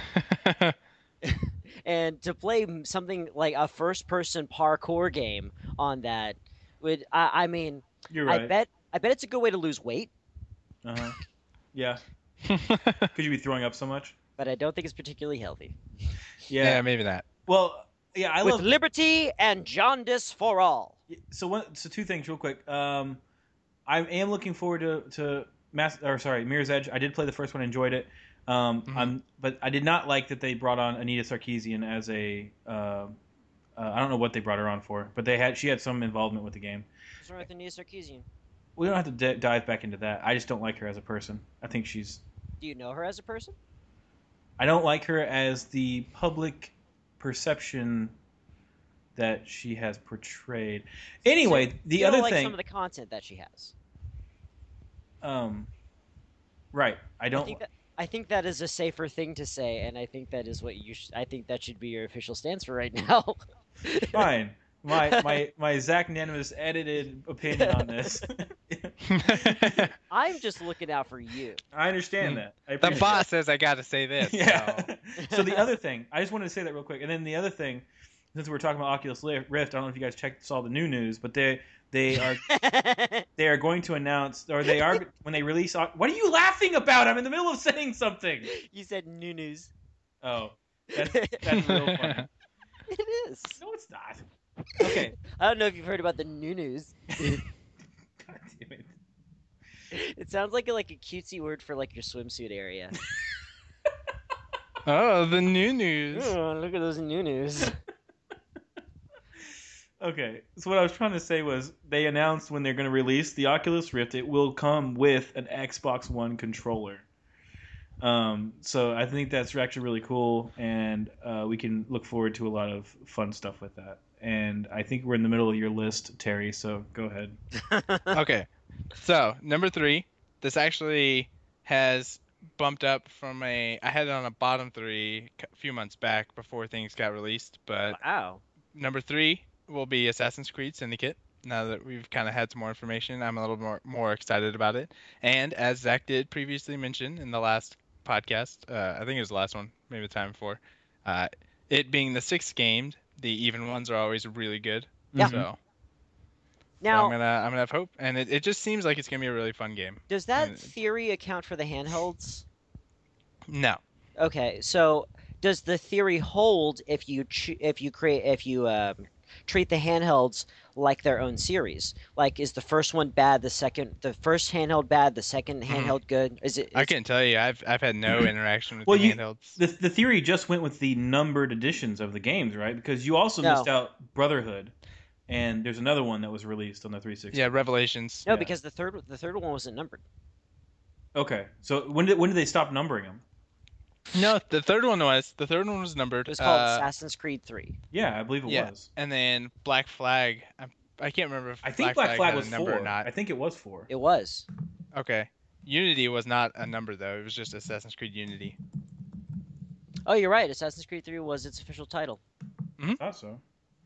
And to play m- something like a first-person parkour game on that Would I, I mean, You're I right. bet I bet it's a good way to lose weight, Uh huh. Yeah. Could you be throwing up so much? but I don't think it's particularly healthy. Yeah. yeah, maybe not. Well, yeah, I With love. liberty and jaundice for all. So one, so two things real quick. Um, I am looking forward to to Mass or sorry, Mirror's Edge. I did play the first one, enjoyed it. Um, Mhm. I'm, but I did not like that they brought on Anita Sarkeesian as a. Uh, uh, I don't know what they brought her on for, but they had she had some involvement with the game. What's wrong with Anita Sarkeesian? We don't have to d- dive back into that. I just don't like her as a person. I think she's. Do you know her as a person? I don't like her as the public perception that she has portrayed. Anyway, So the you don't other like thing. some of the content that she has. Um, right. I I don't. think that I think that is a safer thing to say, and I think that is what you. Sh- I think that should be your official stance for right now. Fine. My my my Zach Nanimus edited opinion on this. I'm just looking out for you. I understand Mm. that. I The appreciate boss says I got to say this. Yeah. So. So the other thing, I just wanted to say that real quick, and then the other thing, since we're talking about Oculus Rift, I don't know if you guys checked saw the new news, but they they are they are going to announce, or they are when they release. What are you laughing about? I'm in the middle of saying something. You said new news. Oh, that's that's real funny. It is. No, it's not. Okay. I don't know if you've heard about the new news. God damn it. It sounds like a, like a cutesy word for like your swimsuit area. Oh, the new news. Oh, look at those new news. Okay, so what I was trying to say was they announced when they're going to release the Oculus Rift, it will come with an Xbox One controller. Um, so I think that's actually really cool, and uh, we can look forward to a lot of fun stuff with that. And I think we're in the middle of your list, Terry, so go ahead. Okay, so number three, this actually has bumped up from a. I had it on a bottom three a few months back before things got released, but Wow. number three will be Assassin's Creed Syndicate. Now that we've kind of had some more information, I'm a little more more excited about it. And as Zach did previously mention in the last podcast, uh, I think it was the last one, maybe the time before, uh, it being the sixth game, the even ones are always really good. Yeah. So, so Now, I'm gonna I'm gonna have hope, and it, it just seems like it's gonna be a really fun game. does that and- theory account for the handhelds? No. Okay, so does the theory hold if you ch- if you create if you um, treat the handhelds like their own series? Like, is the first one bad, the second, the first handheld bad, the second Mhm. handheld good? Is it? I is- can't tell you. I've I've had no interaction with Well, the you- handhelds. The, the theory just went with the numbered editions of the games, right? Because you also No. missed out Brotherhood, and there's another one that was released on the three sixty. Yeah, Revelations. No, yeah. because the third the third one wasn't numbered. Okay, so when did when did they stop numbering them? No, the third one was the third one was numbered. It was called uh, Assassin's Creed three. Yeah, I believe it Yeah. was. And then Black Flag. I, I can't remember if I think Black Flag had was a number four. or not. I think it was four. It was. Okay. Unity was not a number though. It was just Assassin's Creed Unity. Oh, you're right. Assassin's Creed three was its official title. I thought so.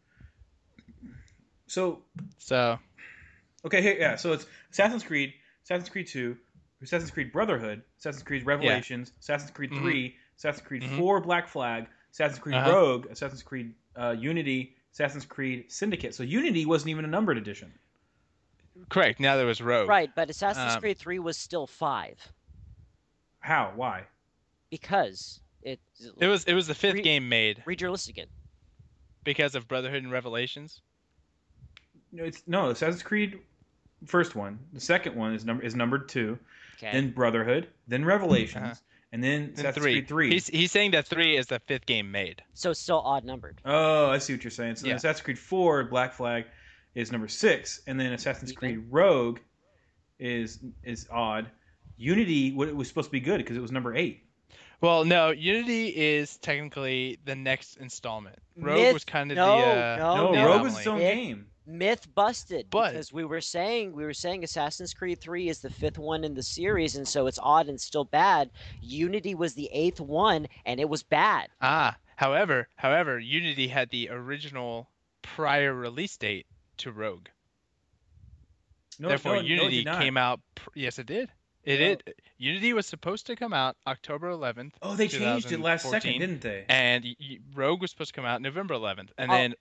So So okay, here yeah. So it's Assassin's Creed, Assassin's Creed two, Assassin's Creed Brotherhood, Assassin's Creed Revelations, Assassin's Creed Mhm. three, Assassin's Creed Mhm. four, Black Flag, Assassin's Creed Uh-huh. Rogue, Assassin's Creed uh, Unity, Assassin's Creed Syndicate. So Unity wasn't even a numbered edition. correct. Now there was Rogue. Right, but Assassin's Um, Creed three was still five How? Why? because it. It was it was the fifth Re- game made Read your list again. because of Brotherhood and Revelations. No, it's no Assassin's Creed first one. The second one is number is numbered two. Okay. Then Brotherhood, then Revelations, Uh-huh. and then Then Assassin's three. Creed three. He's he's saying that three is the fifth game made. So it's still odd numbered. Oh, I see what you're saying. So then Yeah. Assassin's Creed four, Black Flag, is number six, and then Assassin's Even? Creed Rogue is is odd. Unity, what it was supposed to be good because it was number eight. Well, no, Unity is technically the next installment. Rogue Myth- was kind of no, the uh, no, no, no. Rogue was its own It- game. Myth busted But- because we were saying we were saying Assassin's Creed three is the fifth one in the series, and so it's odd and still bad. Unity was the eighth one, and it was bad. Ah, however, however, Unity had the original prior release date to Rogue. No, Therefore, no, no, it Unity did not. came out. Pr- yes, it did. It No. did. Unity was supposed to come out October eleventh, Oh, they changed it last second, two thousand fourteen, didn't they? and y- y- Rogue was supposed to come out November eleventh, and Oh. then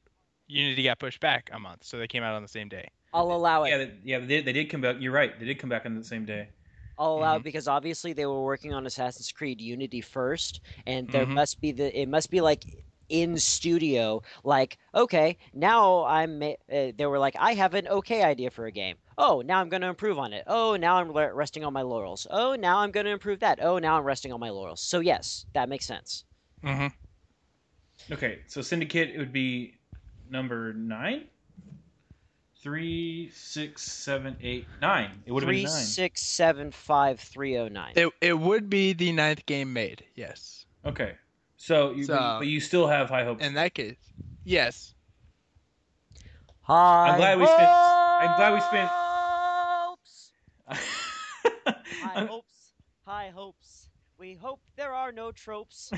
Unity got pushed back a month, so they came out on the same day. I'll allow it. Yeah, they, yeah, they did, they did come back. You're right. They did come back on the same day. I'll allow Mhm. it because obviously they were working on Assassin's Creed Unity first, and there Mhm. must be the it must be like in studio, like okay, now I'm ma- uh, they were like I have an okay idea for a game. Oh, now I'm going to improve on it. Oh, now I'm le- resting on my laurels. Oh, now I'm going to improve that. Oh, now I'm resting on my laurels. So yes, that makes sense. Mhm. Okay, so Syndicate it would be number nine. Three, six, seven, eight, nine. It would have been Three nine. six seven five three oh nine. It it would be the ninth game made. Yes. Okay, so you, but, you- So- but you still have high hopes. In that case, yes. Hi. I'm glad we spent- I'm glad we spent- hopes. High I'm- hopes. High hopes. We hope there are no tropes.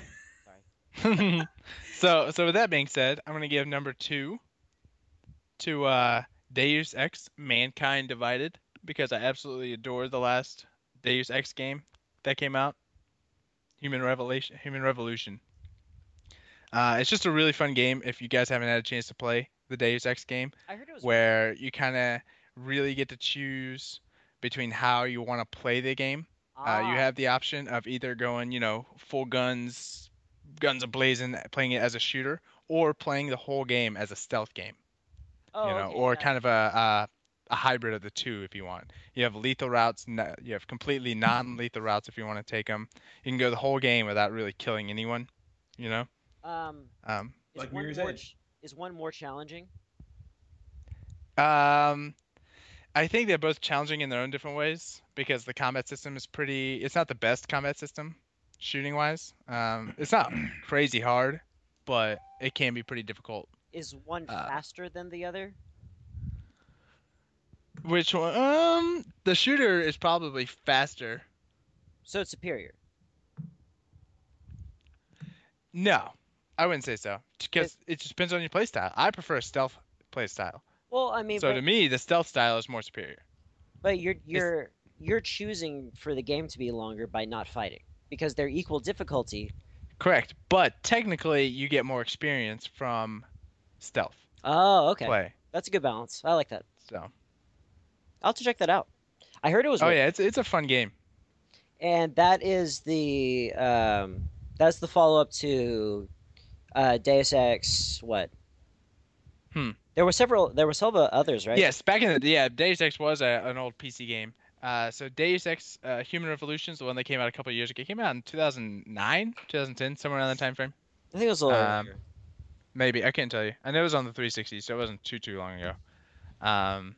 so so with that being said, I'm gonna give number two to uh, Deus Ex: Mankind Divided because I absolutely adore the last Deus Ex game that came out. Human Revelation. Human Revolution. Uh, it's just a really fun game if you guys haven't had a chance to play the Deus Ex game, I heard it was where you kind of really get to choose between how you want to play the game. Uh, you Ah, have the option of either going, you know, full guns, guns ablazing, playing it as a shooter, or playing the whole game as a stealth game. oh, You know, okay, or yeah. kind of a, a a hybrid of the two if you want. You have lethal routes, no- you have completely non-lethal routes if you want to take them. You can go the whole game without really killing anyone. You know. Um, Um, is Like one Mirror's more Edge. ch- is one more challenging? Um, I think they're both challenging in their own different ways because the combat system is pretty. It's not the best combat system, shooting wise. Um, it's not crazy hard, but it can be pretty difficult. Is one Uh, faster than the other? Which one? Um, the shooter is probably faster. So it's superior. No, I wouldn't say so because it just depends on your playstyle. I prefer a stealth playstyle. Well, I mean, So but, to me, the stealth style is more superior. but you're you're you're choosing for the game to be longer by not fighting because they're equal difficulty. Correct, but technically, you get more experience from stealth Oh, okay. play. That's a good balance. I like that. So. I'll have to check that out. I heard it was Oh really- yeah, it's it's a fun game. and that is the um that's the follow up to uh Deus Ex what? Hmm. There were several there were several others, right? Yes, back in the yeah, Deus Ex was a, an old P C game. Uh, so Deus Ex: uh, Human Revolution is the one that came out a couple of years ago. It came out in two thousand nine, two thousand ten, somewhere around that time frame. I think it was a little Um, earlier. Maybe I can't tell you. I know it was on the three sixty, so it wasn't too too long ago. Um,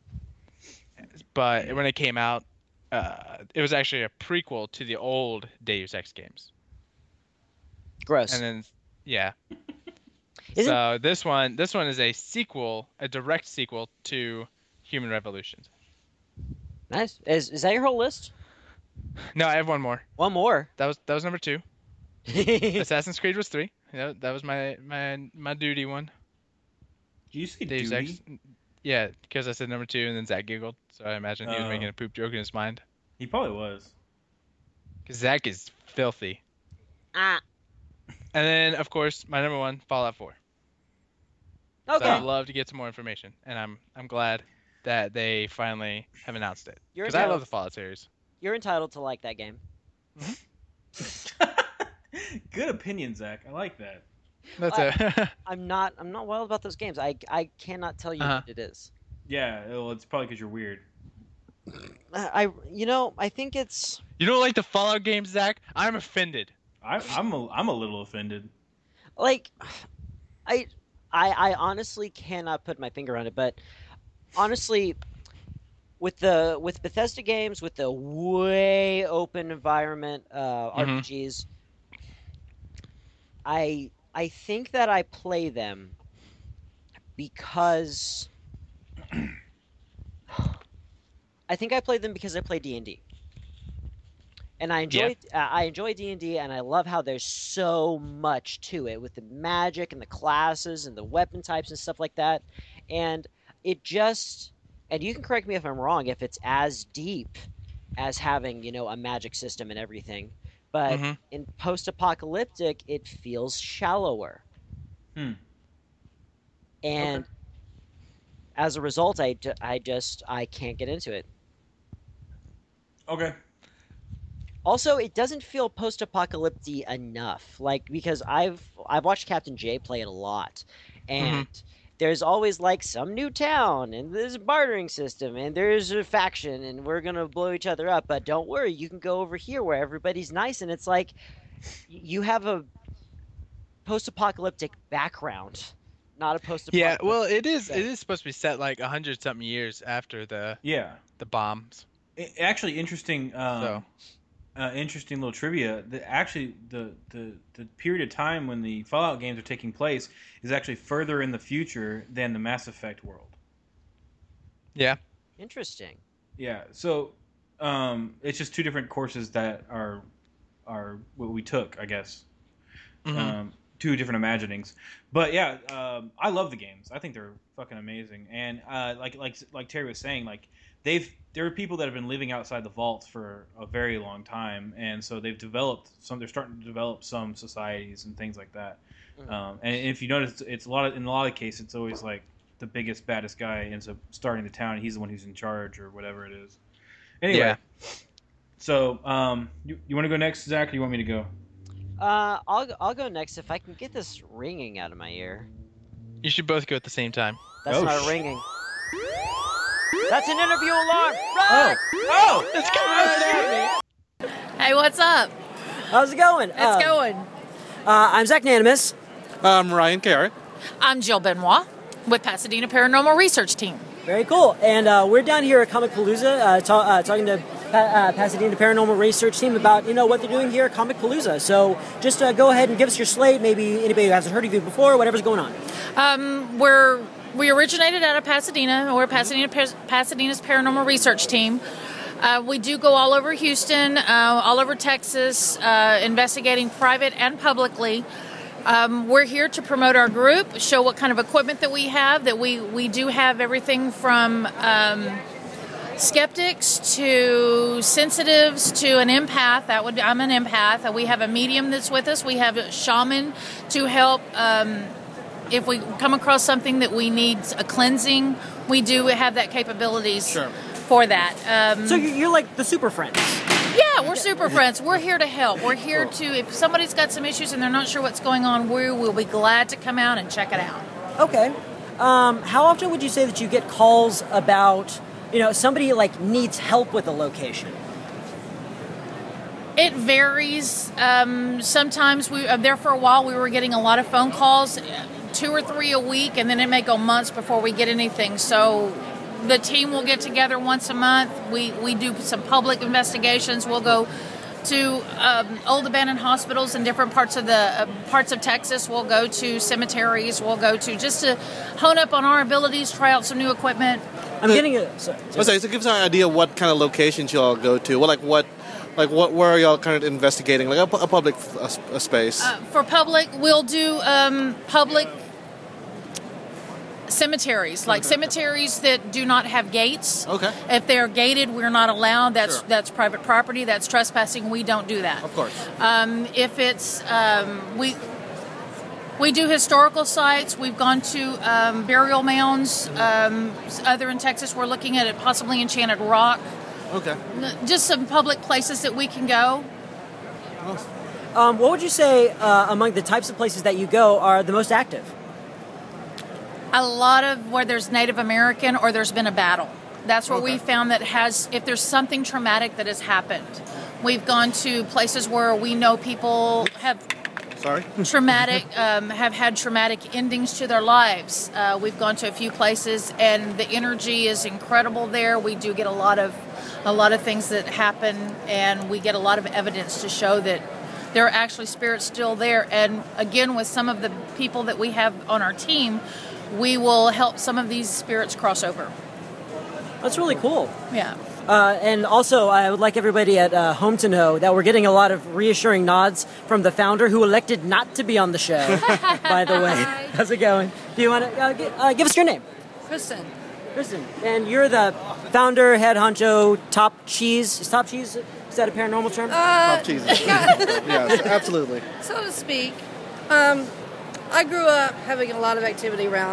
but when it came out, uh, it was actually a prequel to the old Deus Ex games. Gross. And then yeah. Isn't- So this one this one is a sequel, a direct sequel to Human Revolution. Nice. Is is that your whole list? No, I have one more. One more. That was that was number two. Assassin's Creed was three. Yeah, that was my my my duty one. Did you say Deus duty? Ex. Yeah, because I said number two, and then Zach giggled, so I imagine he was Oh. making a poop joke in his mind. He probably was. Because Zach is filthy. ah. And then, of course, my number one, Fallout four. Okay. So I'd love to get some more information, and I'm I'm glad that they finally have announced it. You're Because I love entitled- the Fallout series. You're entitled to like that game. Good opinion, Zach. I like that. That's I- it. I'm not I'm not wild about those games. I I cannot tell you Uh-huh. what it is. Yeah, well, it's probably because you're weird. I I- you know, I think it's You don't like the Fallout games, Zach? I'm offended. I, I'm a, I'm a little offended. like I I I honestly cannot put my finger on it, but honestly with the with Bethesda games, with the way open environment uh, Mhm. R P Gs, I I think that I play them because I think I play them because I play D and D. And I enjoy uh, I enjoy D and D, and I love how there's so much to it with the magic and the classes and the weapon types and stuff like that. And it just and you can correct me if I'm wrong if it's as deep as having, you know, a magic system and everything. But Mhm. in post-apocalyptic, it feels shallower. Hmm. and as a result, I, ju- I just I can't get into it. Okay. Also, it doesn't feel post-apocalyptic enough. Like because I've I've watched Captain J play it a lot, and there's always like some new town, and there's a bartering system, and there's a faction, and we're gonna blow each other up. But don't worry, you can go over here where everybody's nice, and it's like y- you have a post-apocalyptic background, not a Yeah, post-apocalyptic. well, it is. It setting. is supposed to be set like a hundred something years after the Yeah. the bombs. I- actually, interesting. Um, So uh, interesting little trivia. The, actually, the, the the period of time when the Fallout games are taking place is actually further in the future than the Mass Effect world. yeah, Interesting. Yeah. So um, it's just two different courses that are are what we took, I guess. Mhm. Um, two different imaginings. But yeah, um, I love the games. I think they're fucking amazing. And uh, like like like Terry was saying, like they've there are people that have been living outside the vaults for a very long time, and so they've developed some. They're starting to develop some societies and things like that. Mhm. Um, and if you notice, it's a lot of in a lot of cases, it's always like the biggest, baddest guy ends up starting the town. And he's the one who's in charge or whatever it is. Anyway, Yeah. so um, you you want to go next, Zach, or you want me to go? Uh, I'll I'll go next if I can get this ringing out of my ear. you should both go at the same time. That's Oh, not sh- ringing. That's an interview alarm. Oh, oh, It's coming right at me. Hey, what's up? How's it going? It's Uh, going. Uh, I'm Zach Nanimus. I'm Ryan Carrot. I'm Jill Benoit with Pasadena Paranormal Research Team. Very cool. And uh, we're down here at Comic Palooza uh, ta- uh, talking to pa- uh, Pasadena Paranormal Research Team about, you know, what they're doing here at Comic Palooza. So just uh, go ahead and give us your slate, maybe anybody who hasn't heard of you before, whatever's going on. Um, we're we originated out of Pasadena. We're Pasadena Pasadena's Paranormal Research Team. Uh, we do go all over Houston, uh, all over Texas, uh, investigating private and publicly. Um, we're here to promote our group, show what kind of equipment that we have. That we we do have everything from um, skeptics to sensitives to an empath. That would be, I'm an empath. Uh, We have a medium that's with us. We have a shaman to help. Um, if we come across something that we need a cleansing, we do have that capabilities Sure. for that. Um, So you're, you're like the super friends. yeah, we're super friends. We're here to help. We're here to, if somebody's got some issues and they're not sure what's going on, we will be glad to come out and check it out. Okay. Um, how often would you say that you get calls about, you know, somebody like needs help with a location? It varies. Um, sometimes we uh, there for a while. We were getting a lot of phone calls, uh, two or three a week, and then it may go months before we get anything. So the team will get together once a month. We we do some public investigations. We'll go to um, old abandoned hospitals in different parts of the uh, parts of Texas. We'll go to cemeteries. We'll go to just to hone up on our abilities, try out some new equipment. I'm getting a... So, Oh, sorry, so give us an idea what kind of locations y'all go to. Well, like what, like what, where are y'all kind of investigating? Like a, pu- a public uh, s- a space. Uh, for public, we'll do um, public cemeteries, like cemeteries that do not have gates. Okay. If they're gated, we're not allowed. That's Sure. that's private property. That's trespassing. We don't do that. Of course. Um, if it's um, we we do historical sites. We've gone to um, burial mounds. Um, other in Texas, we're looking at it possibly Enchanted Rock. Okay. Just some public places that we can go. um, what would you say uh, among the types of places that you go are the most active? A lot of where there's Native American or there's been a battle. That's where Okay. we found that has, if there's something traumatic that has happened. We've gone to places where we know people have Sorry. traumatic, um, have had traumatic endings to their lives. Uh, we've gone to a few places and the energy is incredible there. We do get a lot of, a lot of things that happen, and we get a lot of evidence to show that there are actually spirits still there. And again, with some of the people that we have on our team, we will help some of these spirits cross over. That's really cool. Yeah. Uh, and also, I would like everybody at uh, home to know that we're getting a lot of reassuring nods from the founder who elected not to be on the show, by the way. How's it going? Do you want to uh, gi- uh, give us your name? Kristen. Kristen. And you're the founder, head honcho, Top Cheese. Is Top Cheese, is that a paranormal term? Uh, Top cheeses. Yes, absolutely. so to speak. Um, I grew up having a lot of activity around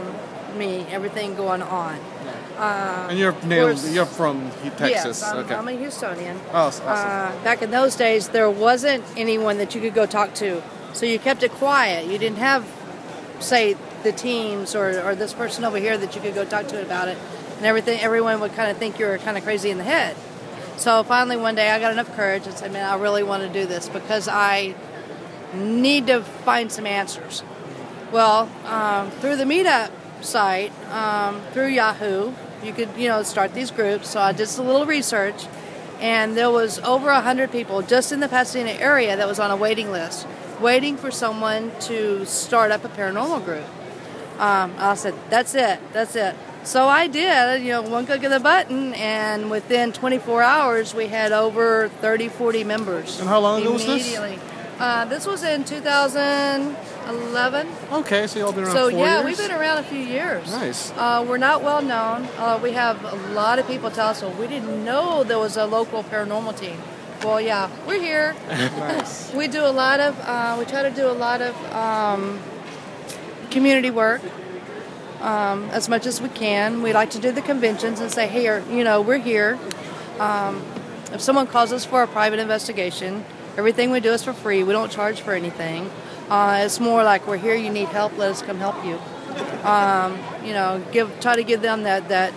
me everything going on. Uh, And you're of nailed, course- you're from Texas. Yes, I'm, okay. I'm a Houstonian. Oh, awesome. Uh, back in those days, there wasn't anyone that you could go talk to, so you kept it quiet. You didn't have, say, the teams or, or this person over here that you could go talk to about it, and everything. Everyone would kind of think you were kind of crazy in the head. So finally, one day, I got enough courage and said, "Man, I really want to do this because I need to find some answers." Well, um, through the meetup site, um, through Yahoo, you could, you know, start these groups. So I did a little research, and there was over a hundred people just in the Pasadena area that was on a waiting list, waiting for someone to start up a paranormal group. Um, I said, "That's it, that's it." So I did, you know, one click of the button, and within twenty-four hours, we had over thirty, forty members. And how long ago was this? Immediately. Uh, this was in two thousand eleven. Okay, so y'all been around So four yeah, years? we've been around a few years. Nice. Uh, we're not well known. Uh, we have a lot of people tell us, "Well, we didn't know there was a local paranormal team." Well, yeah, we're here. Nice. We do a lot of. Uh, we try to do a lot of um, community work. Um, as much as we can. We like to do the conventions and say, "Hey, you know, we're here." Um, if someone calls us for a private investigation, everything we do is for free. We don't charge for anything. Uh, it's more like, "We're here. You need help. Let us come help you." Um, you know, give try to give them that that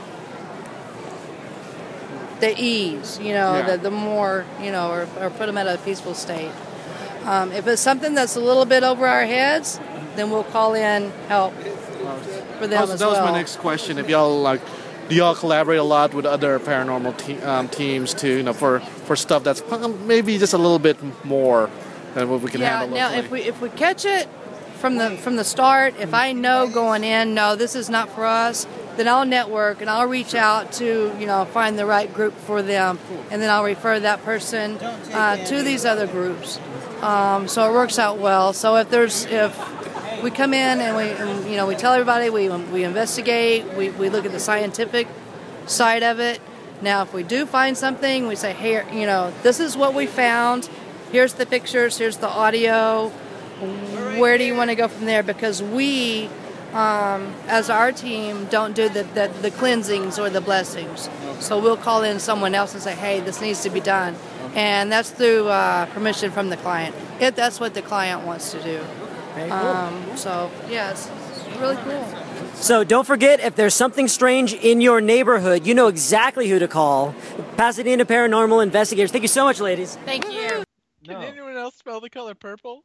the ease. You know, Yeah. the the more you know, or, or put them at a peaceful state. Um, if it's something that's a little bit over our heads, then we'll call in help for them That was, as that was well. my next question. If y'all like, do y'all collaborate a lot with other paranormal te- um, teams too? You know, for, for stuff that's maybe just a little bit more than what we can yeah. handle. Now, locally? if we if we catch it from the from the start, if I know going in, no, this is not for us, then I'll network and I'll reach out to you know find the right group for them, and then I'll refer that person uh, to these other groups. Um, so it works out well. So if there's if we come in and we and, you know we tell everybody we we investigate, we, we look at the scientific side of it. Now if we do find something, we say, "Hey, you know, this is what we found. Here's the pictures, here's the audio. Where do you want to go from there?" Because we um, as our team don't do the, the, the cleansings or the blessings. So we'll call in someone else and say, "Hey, this needs to be done." And that's through uh, permission from the client, if that's what the client wants to do. Um, so, yeah, it's, it's really cool. So don't forget, if there's something strange in your neighborhood, you know exactly who to call. Pasadena Paranormal Investigators. Thank you so much, ladies. Thank you. Can No. anyone else spell the color purple?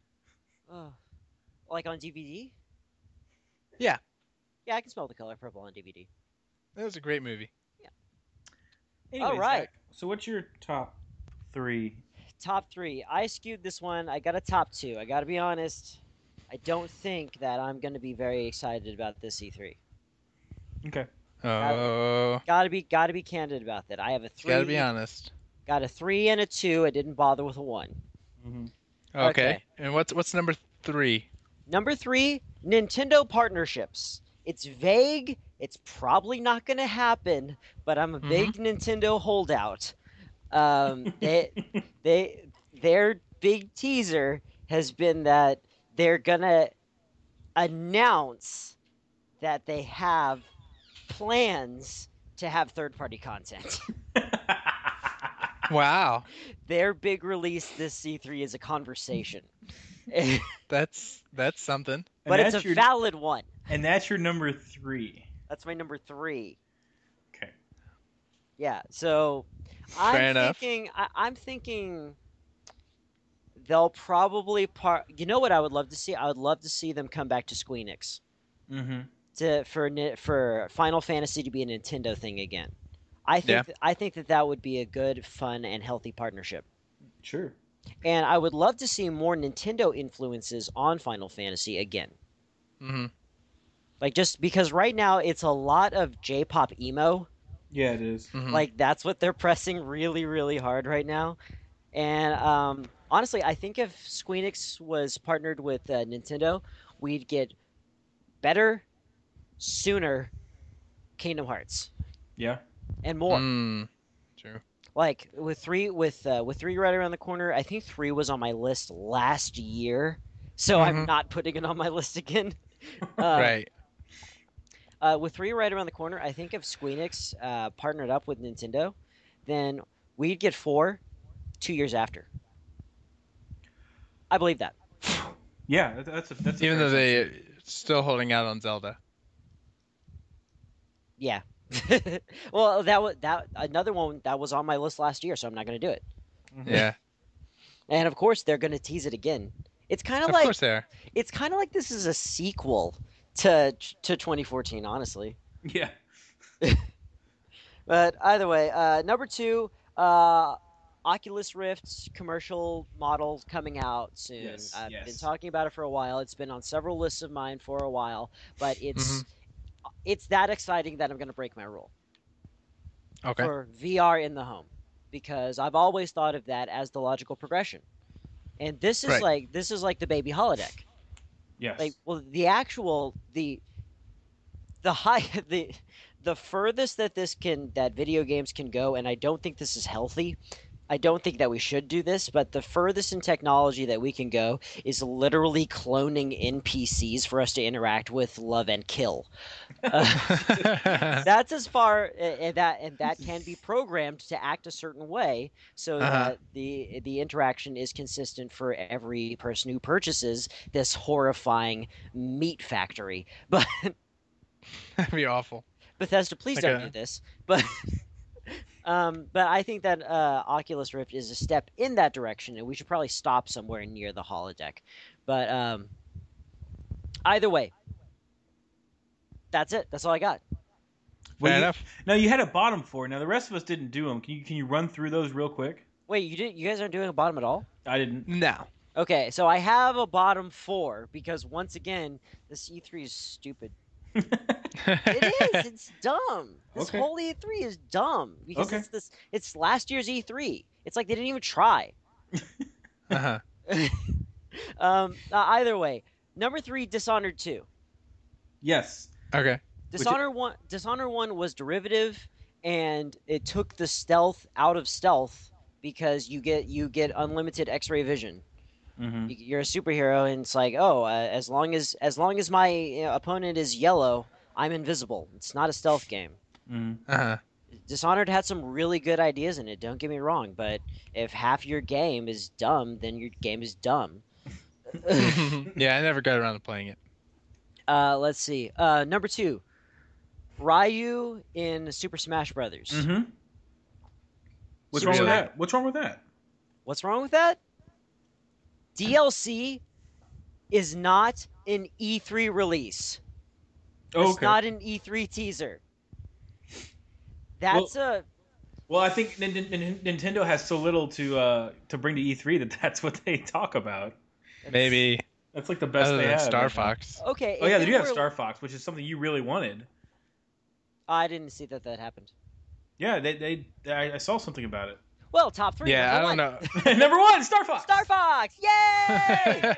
Oh, like on D V D? Yeah, Yeah, I can smell the color purple on D V D. that was a great movie. Anyways, All right. Zach, so what's your top three? Top three. I skewed this one. I got a top two. I got to be honest. I don't think that I'm going to be very excited about this E three. Okay. Oh, Gotta be, gotta be candid about that. I have a three. gotta be honest. Got a three and a two. I didn't bother with a one. Mm-hmm. Okay. Okay. And what's what's number three? Number three, Nintendo partnerships. It's vague. It's probably not going to happen, but I'm a big Nintendo holdout. Um, they, they, their big teaser has been that they're going to announce that they have plans to have third-party content. Wow, Their big release this C three is a conversation. that's that's something. But it's that's a your- valid one. And that's your number three. That's my number three. Okay. Yeah, so I'm Fair enough. thinking I, I'm thinking they'll probably part. You know what I would love to see? I would love to see them come back to Squeenix Mm-hmm. to for Ni- for Final Fantasy to be a Nintendo thing again. I think Yeah. th- I think that that would be a good, fun, and healthy partnership. Sure. And I would love to see more Nintendo influences on Final Fantasy again. hmm Like just because right now it's a lot of J-pop emo. Yeah, it is. hmm Like that's what they're pressing really, really hard right now. And um, honestly, I think if Squeenix was partnered with uh, Nintendo, we'd get better, sooner Kingdom Hearts Yeah. and more. Mm, true. Like with three, with uh, with three right around the corner, I think three was on my list last year, so I'm Mhm. not putting it on my list again. Uh, Right. Uh, with three right around the corner, I think if Squeenix uh, partnered up with Nintendo, then we'd get four two years after. I believe that. Yeah, that- that's a, that's a Even fair though assumption. they still holding out on Zelda. Yeah. Well, that was that another one that was on my list last year, so I'm not going to do it. Yeah, And of course, they're going to tease it again. It's kind of of like course they are. it's kind of like this is a sequel to to twenty fourteen, honestly. Yeah. But either way, uh, number two, uh, Oculus Rift commercial model coming out soon. Yes, I've been yes. talking about it for a while. It's been on several lists of mine for a while, but it's Mhm. it's that exciting that I'm going to break my rule Okay. for V R in the home because I've always thought of that as the logical progression. And this is Right. like this is like the baby holodeck. Yes. Like, well, the actual the the high the the furthest that this can that video games can go, and I don't think this is healthy. I don't think that we should do this, but the furthest in technology that we can go is literally cloning N P Cs for us to interact with, love, and kill. Uh, that's as far and that and that can be programmed to act a certain way so Uh-huh. that the the interaction is consistent for every person who purchases this horrifying meat factory. But That'd be awful. Bethesda, please Like don't a- do this. But um, but I think that uh, Oculus Rift is a step in that direction, and we should probably stop somewhere near the holodeck. But um, either way, that's it. That's all I got. Well, Fair you- enough. Now you had a bottom four. Now the rest of us didn't do them. Can you can you run through those real quick? Wait, you did? You guys aren't doing a bottom at all? I didn't. No. Okay, so I have a bottom four because once again, this E three is stupid. It is. It's dumb. This Okay. whole E three is dumb because Okay. it's this. It's last year's E three. It's like they didn't even try. Uh-huh. um. uh, either way, number three, Dishonored two. Yes. Okay. Dishonor one. Dishonor one was derivative, and it took the stealth out of stealth because you get you get unlimited X-ray vision. Mm-hmm. You- You're a superhero, and it's like, oh, uh, as long as as long as my you know, opponent is yellow, I'm invisible. It's not a stealth game. Mm-hmm. Uh-huh. Dishonored had some really good ideas in it. Don't get me wrong, but if half your game is dumb, then your game is dumb. Yeah, I never got around to playing it. Uh, let's see. Uh, number two, Ryu in Super Smash Brothers. Mm-hmm. What's Super wrong with Really? that? What's wrong with that? What's wrong with that? D L C is not an E three release. Oh, It's not an E three teaser. That's a Well, I think Nin- Nin- Nin- Nintendo has so little to uh, to bring to E three that that's what they talk about. Maybe That's like the best other they than have. Star right now. Fox. okay. Oh if yeah, they it do have were- Star Fox, which is something you really wanted. I didn't see that that happened. Yeah, they they I, I saw something about it. Well, top three. Yeah, I number don't one. know. Number one, Star Fox. Star Fox! Yay!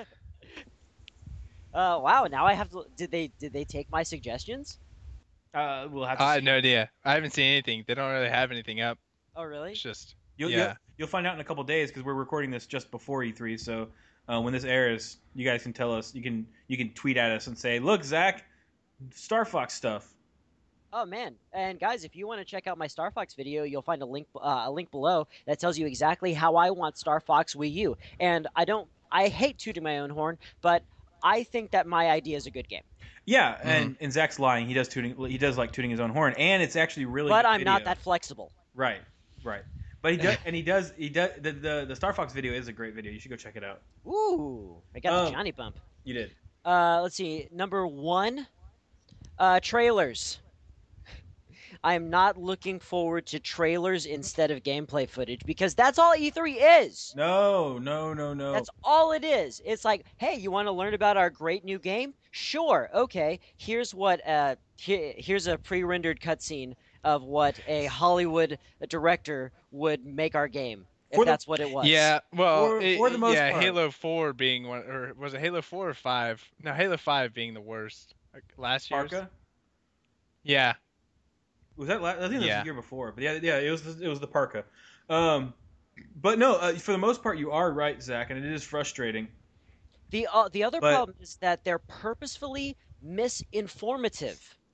uh, wow. Now I have to. Did they did they take my suggestions? Uh, we'll have to. I see. have no idea. I haven't seen anything. They don't really have anything up. Oh, really? It's just You'll, yeah. you'll, you'll find out in a couple days because we're recording this just before E three. So uh, when this airs, you guys can tell us. You can you can tweet at us and say, "Look, Zach, Star Fox stuff." Oh man! And guys, if you want to check out my Star Fox video, you'll find a link uh, a link below that tells you exactly how I want Star Fox Wii U. And I don't. I hate tooting my own horn, but I think that my idea is a good game. Yeah, Mm-hmm. and, and Zach's lying. He does tooting. He does like tooting his own horn, and it's actually really. But good I'm not video. that flexible. Right, right. But he does, and he does. He does. The, the the Star Fox video is a great video. You should go check it out. Ooh, I got Oh. the Johnny bump. You did. Uh, let's see. Number one, uh, trailers. I am not looking forward to trailers instead of gameplay footage because that's all E three is. No, no, no, no. That's all it is. It's like, hey, you want to learn about our great new game? Sure. Okay. Here's what. Uh, here, here's a pre-rendered cutscene of what a Hollywood director would make our game if For the- that's what it was. Yeah, well, For- it- for the most yeah, part. Halo four being one, or was it Halo four or five? No, Halo five being the worst. Like, last year's. Parka. Yeah, Was that? La- I think that was Yeah. the year before. But yeah, yeah, it was. The, it was the Parka. Um, but no, uh, for the most part, you are right, Zach, and it is frustrating. The uh, the other But- problem is that they're purposefully misinformative.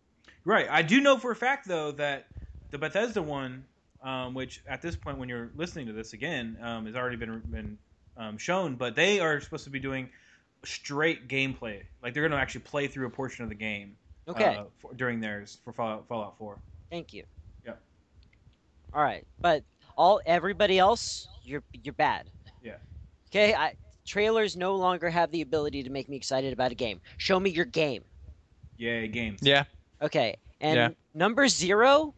Right. I do know for a fact though that the Bethesda one, um, which at this point when you're listening to this again, um, has already been been um, shown, but they are supposed to be doing straight gameplay. Like they're going to actually play through a portion of the game. Okay. Uh, for, during theirs for Fallout, Fallout four. Thank you. Yep. All right, but all everybody else, you're you're bad. Yeah. Okay, I, trailers no longer have the ability to make me excited about a game. Show me your game. Yay, games. Yeah. Okay, and Yeah. number zero,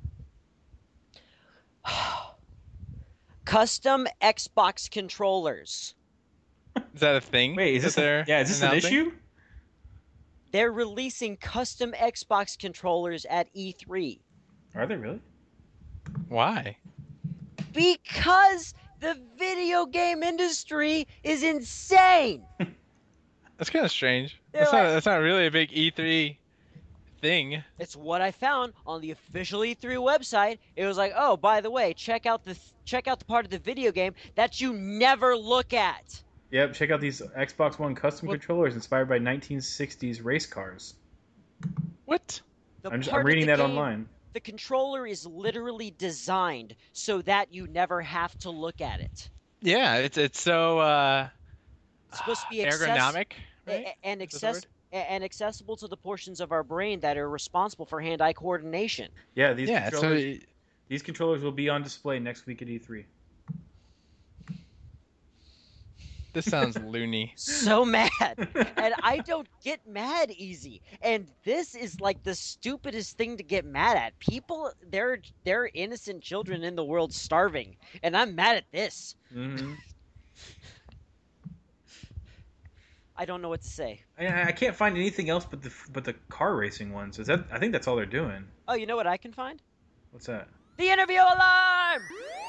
custom Xbox controllers. Is that a thing? Wait, is that this a, they're yeah? Is this an announcing? issue? They're releasing custom Xbox controllers at E three. Are they really? Why? Because the video game industry is insane. That's kind of strange. They're That's like- not. That's not really a big E three thing. It's what I found on the official E three website. It was like, oh, by the way, check out the check out the part of the video game that you never look at. Yep. Check out these Xbox One custom What- controllers inspired by nineteen sixties race cars. What? The I'm, just, part I'm of reading the that game- online. The controller is literally designed so that you never have to look at it. Yeah, it's it's so uh, It's supposed to be access- ergonomic, a- right? a- and Is that the access a- and accessible to the portions of our brain that are responsible for hand-eye coordination. Yeah. These Yeah, so controllers. y- These controllers will be on display next week at E three. this sounds loony. So mad. And I don't get mad easy. And this is like the stupidest thing to get mad at. People, they're they're innocent children in the world starving, and I'm mad at this. Mm-hmm. I don't know what to say. I, I can't find anything else but the but the car racing ones. Is that? I think that's all they're doing. Oh, you know what I can find? What's that? The interview alarm!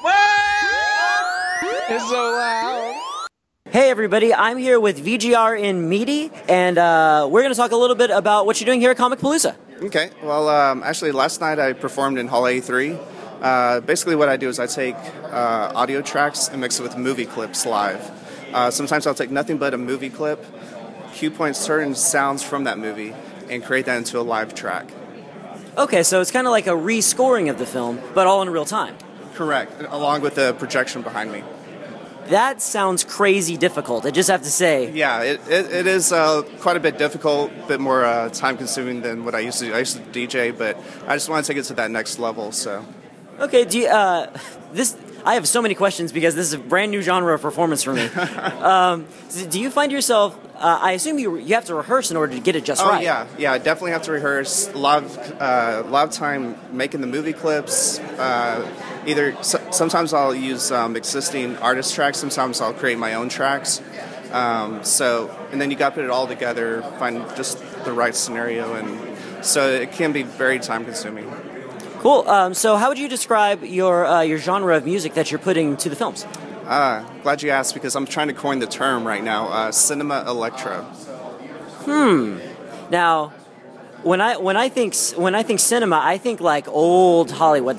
It's so loud. Hey everybody, I'm here with V G R in Meaty, and uh, we're going to talk a little bit about what you're doing here at Comic Palooza. Okay, well, um, actually, last night I performed in Hall A three. Uh, basically, what I do is I take uh, audio tracks and mix it with movie clips live. Uh, sometimes I'll take nothing but a movie clip, cue point certain sounds from that movie, and create that into a live track. Okay, so it's kind of like a rescoring of the film, but all in real time. Correct, along with the projection behind me. That sounds crazy difficult, I just have to say. Yeah, it, it, it is uh, quite a bit difficult, a bit more uh, time-consuming than what I used to do. I used to D J, but I just want to take it to that next level, so... Okay, do you, uh, this, I have so many questions because this is a brand new genre of performance for me. um, do you find yourself, uh, I assume you you have to rehearse in order to get it just oh, right. yeah, yeah, I definitely have to rehearse. A lot of, uh, a lot of time making the movie clips. Uh, either so, sometimes I'll use um, existing artist tracks, sometimes I'll create my own tracks. Um, so, and then you got to put it all together, find just the right scenario, and so it can be very time consuming. Cool. Um, so how would you describe your uh, your genre of music that you're putting to the films? Uh, glad you asked because I'm trying to coin the term right now, uh, cinema electro. Hmm. Now, when I when I think when I think cinema, I think like old Hollywood,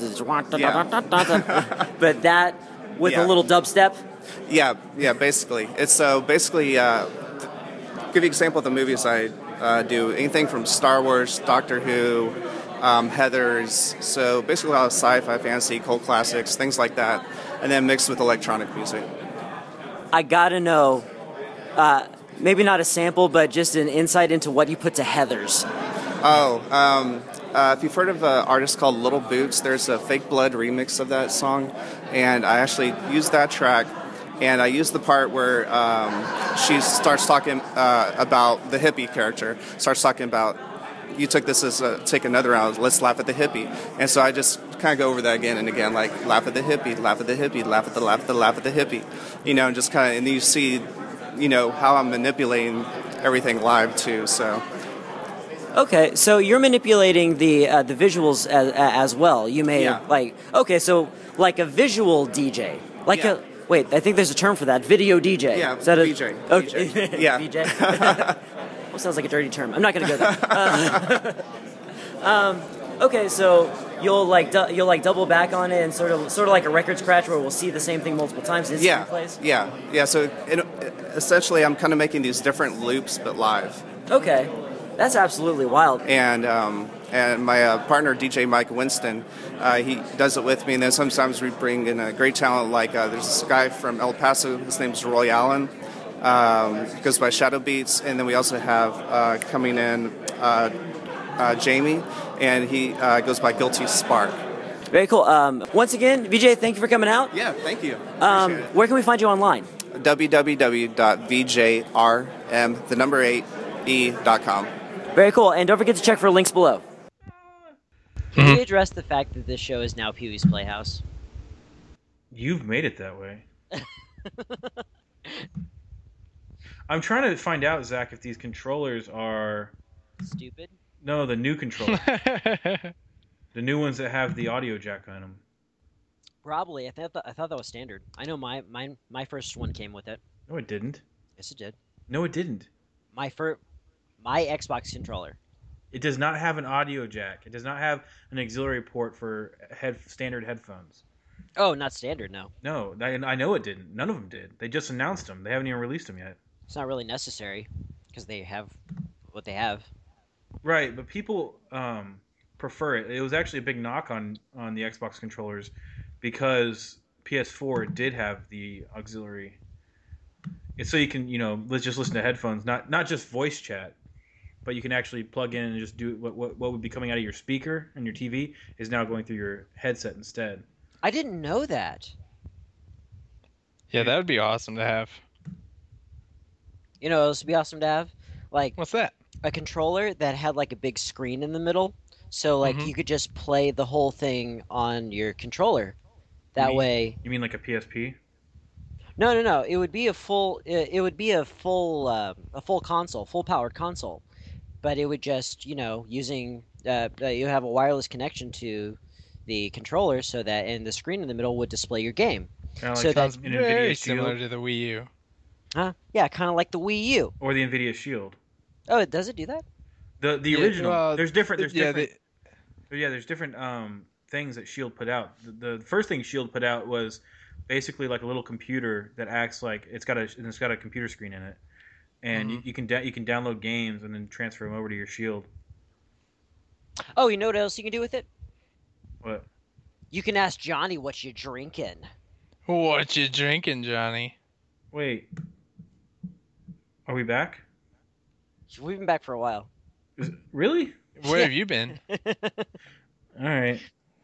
Yeah. but that with Yeah. a little dubstep. Yeah, yeah, basically. It's so basically, uh, give you an example of the movies I uh, do. Anything from Star Wars, Doctor Who, um, Heathers. So basically a lot of sci-fi, fantasy, cult classics, things like that. And then mixed with electronic music. I gotta know, uh, maybe not a sample, but just an insight into what you put to Heathers. Oh, um, uh, if you've heard of an artist called Little Boots, there's a Fake Blood remix of that song. And I actually used that track. And I used the part where um, she starts talking uh, about the hippie character, starts talking about, you took this as a, take another round, let's laugh at the hippie. And so I just kind of go over that again and again, like laugh at the hippie, laugh at the hippie, laugh at the laugh at the laugh at the hippie. You know, and just kind of, and then you see, you know, how I'm manipulating everything live too, so. Okay, so you're manipulating the uh, the visuals as, as well. You may Yeah. like okay, so like a visual D J, like Yeah. a wait. I think there's a term for that. Video D J. Yeah, Is that a, V J. Okay. V J. Yeah. V J. Well, sounds like a dirty term. I'm not going to go there. Uh, um, okay, so you'll like du- you'll like double back on it and sort of sort of like a record scratch where we'll see the same thing multiple times. Instantly Yeah, plays. yeah, yeah. So it, essentially, I'm kind of making these different loops, but live. Okay, that's absolutely wild. And um, and my uh, partner D J Mike Winston, uh, he does it with me. And then sometimes we bring in a great talent like uh, there's this guy from El Paso. His name's Roy Allen. Um, he goes by Shadow Beats, and then we also have uh, coming in uh, uh, Jamie, and he uh, goes by Guilty Spark. Very cool. Um, once again, V J, thank you for coming out. Yeah, thank you. Um, where can we find you online? w w w dot v j r m the number eight e dot com. Very cool. And don't forget to check for links below. Can Can we we address the fact that this show is now Pee Wee's Playhouse? You've made it that way. I'm trying to find out, Zach, if these controllers are Stupid? no the new controllers, the new ones that have the audio jack on them. Probably. I thought that, I thought that was standard. I know my mine my first one came with it. No, it didn't. Yes, it did. No, it didn't. My fir- my Xbox controller. It does not have an audio jack. It does not have an auxiliary port for head standard headphones. Oh, not standard. No, No, I, I know it didn't. None of them did. They just announced them. They haven't even released them yet. it's not really necessary because they have what they have. Right, but people um, prefer it. It was actually a big knock on, on the Xbox controllers because P S four did have the auxiliary. It's so you can, you know, let's just listen to headphones, not not just voice chat, but you can actually plug in and just do what what, what would be coming out of your speaker and your T V is now going through your headset instead. I didn't know that. Yeah, that would be awesome to have. You know, it would be awesome to have like What's that? a controller that had like a big screen in the middle, so like Mhm. you could just play the whole thing on your controller. That mean- way, You mean like a P S P? no, no, no. It would be a full. It, it would be a full, uh, a full console, full powered console, but it would just, you know, using. Uh, uh, you have a wireless connection to the controller, so that and the screen in the middle would display your game. Kind of So like that- an Very NVIDIA similar Shield to the Wii U. Huh? Yeah, kind of like the Wii U. or the NVIDIA Shield. Oh, it does it do that? The the Yeah, original. well, there's different. There's yeah, different. Yeah, there's different um, things that Shield put out. The, the first thing Shield put out was basically like a little computer that acts like it's got a and it's got a computer screen in it, and you, you can da- you can download games and then transfer them over to your Shield. Oh, you know what else you can do with it? What? You can ask Johnny what you drinking. What you drinking, Johnny? Wait, are we back? We've been back for a while. Is, really? Where Yeah. have you been? All right.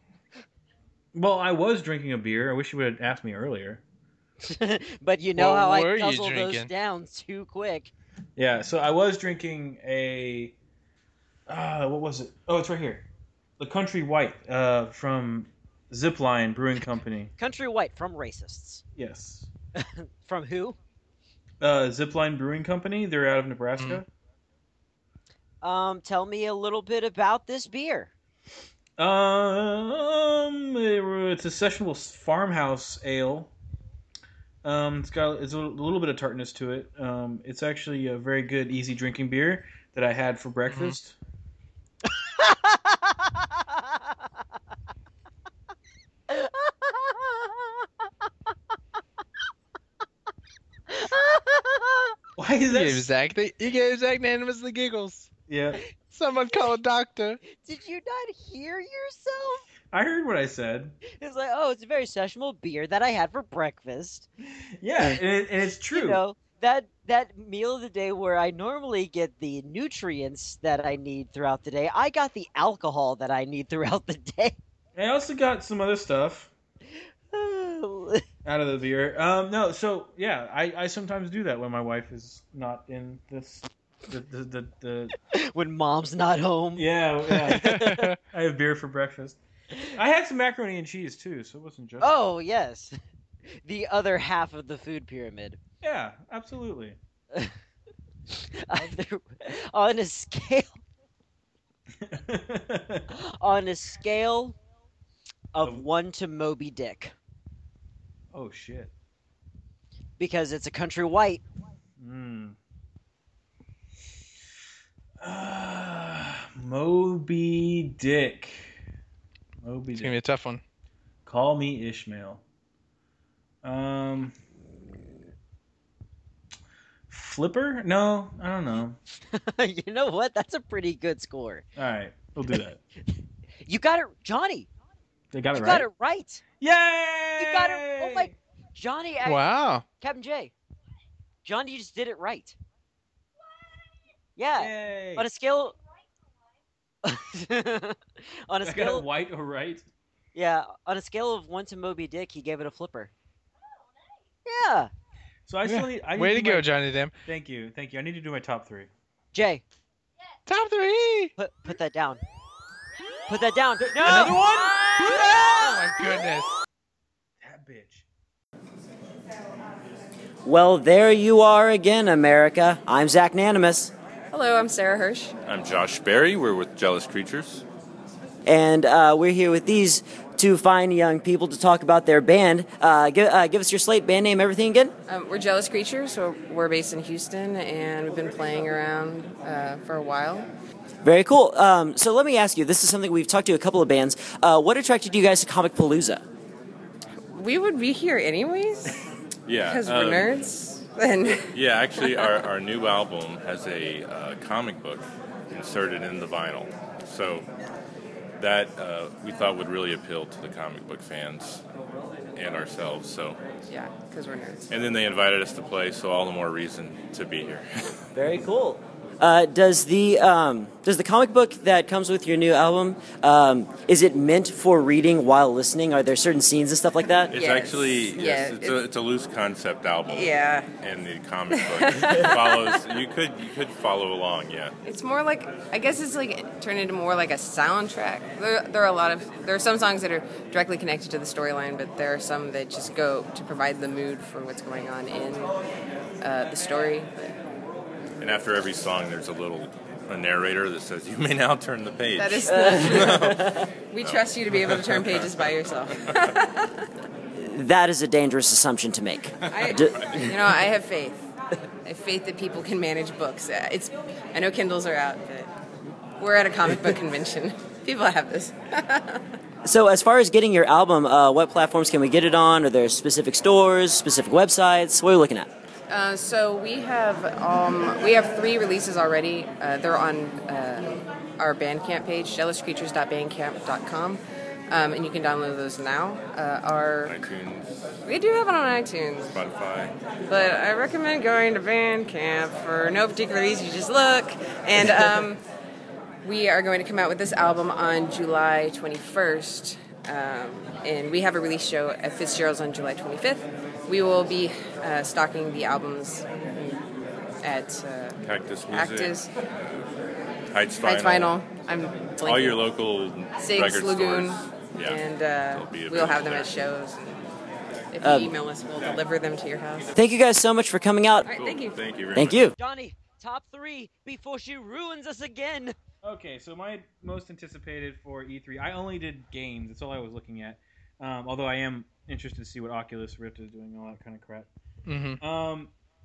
Well, I was drinking a beer. I wish you would have asked me earlier. But you know What how were I you guzzle those drinking? down too quick. Yeah, so I was drinking a. Uh, what was it? Oh, it's right here. The Country White uh, from Zipline Brewing Company. Country White from Racists. Yes. From who? Uh, Zipline Brewing Company. They're out of Nebraska. Um, tell me a little bit about this beer. Um, it's a sessionable farmhouse ale. Um, it's got it's a little bit of tartness to it. Um, it's actually a very good, easy drinking beer that I had for breakfast. Why is You that? gave Zach the you gave Zach Nanimus the giggles. Yeah, Someone call a doctor. Did you not hear yourself? I heard what I said. It's like, oh, it's a very sessionable beer that I had for breakfast. Yeah, and, it, and it's true. You know, that that meal of the day where I normally get the nutrients that I need throughout the day, I got the alcohol that I need throughout the day. I also got some other stuff out of the beer. Um, no, so yeah, I, I sometimes do that when my wife is not in this. The the the, the When mom's not home. yeah yeah. I have beer for breakfast. I had some macaroni and cheese too, so it wasn't just. Oh, yes. The other half of the food pyramid. Yeah, absolutely. Either, on a scale on a scale of one to Moby Dick, Oh shit. because it's a country white. Mm. Uh, Moby Dick. Moby It's Dick. gonna be a tough one. Call me Ishmael. Um, Flipper? No, I don't know. You know what? That's a pretty good score. All right. We'll do that. You got it, Johnny. They got it you right. got it right. Yay! You got it. Oh my, Johnny. I- Wow. Captain J. Johnny, you just did it right. Yeah. Yay! On a scale. on a I got scale. it white or right? Yeah. On a scale of one to Moby Dick, he gave it a flipper. Yeah. So I still need. I need Way to do my- go, Johnny Dim. Thank you, thank you. I need to do my top three. Jay, Top three. put put that down. Put that down. No. Another one? Oh my goodness. That bitch. Well, there you are again, America. I'm Zach Nanimus. Hello, I'm Sarah Hirsch. I'm Josh Berry. We're with Jealous Creatures. And uh, we're here with these two fine young people to talk about their band. Uh, give, uh, give us your slate, band name, everything again. Um, we're Jealous Creatures, so we're based in Houston, and we've been playing around uh, for a while. Very cool. Um, so let me ask you, this is something we've talked to a couple of bands. Uh, what attracted you guys to Comic Palooza? We would be here anyways, Yeah. because um, we're nerds. And Yeah, actually, our, our new album has a uh, comic book inserted in the vinyl. So that uh, we thought would really appeal to the comic book fans and ourselves. So yeah, because we're nerds. And then they invited us to play, so all the more reason to be here. Very cool. Uh, does the um, does the comic book that comes with your new album, um, is it meant for reading while listening? Are there certain scenes and stuff like that? It's Yes. actually yes, Yeah, it's, it's- a, it's a loose concept album. Yeah. And the comic book follows. You could you could follow along. Yeah. It's more like, I guess it's like turned into more like a soundtrack. There, there are a lot of, there are some songs that are directly connected to the storyline, but there are some that just go to provide the mood for what's going on in uh, the story. And after every song, there's a little a narrator that says, "You may now turn the page." That is not true. We trust you to be able to turn pages by yourself. That is a dangerous assumption to make. I, D- you know, I have faith. I have faith that people can manage books. Uh, It's, I know Kindles are out, but we're at a comic book convention. People have this. So as far as getting your album, uh, what platforms can we get it on? Are there specific stores, specific websites? What are we looking at? Uh, so we have um, we have three releases already. Uh, they're on uh, our Bandcamp page, jealous creatures dot bandcamp dot com, um, and you can download those now. Uh, our iTunes, we do have it on iTunes, Spotify. but I recommend going to Bandcamp for no particular reason. You just look, and um, we are going to come out with this album on July twenty-first, um, and we have a release show at Fitzgerald's on July twenty-fifth. We will be uh, stocking the albums at uh, Cactus Music, Actus, Heights Vinyl, Heights Vinyl. I'm all blanking. your local Sigs record Lagoon, stores. Yeah. and uh, They'll be we'll have available them there. at shows. If you Um, email us, we'll deliver them to your house. Thank you guys so much for coming out. All right, thank you. Thank you very Thank much. you. Johnny, top three before she ruins us again. Okay, so my most anticipated for E three, I only did games. That's all I was looking at. Um, although I am interested to see what Oculus Rift is doing, all that kind of crap. Mm-hmm. Um,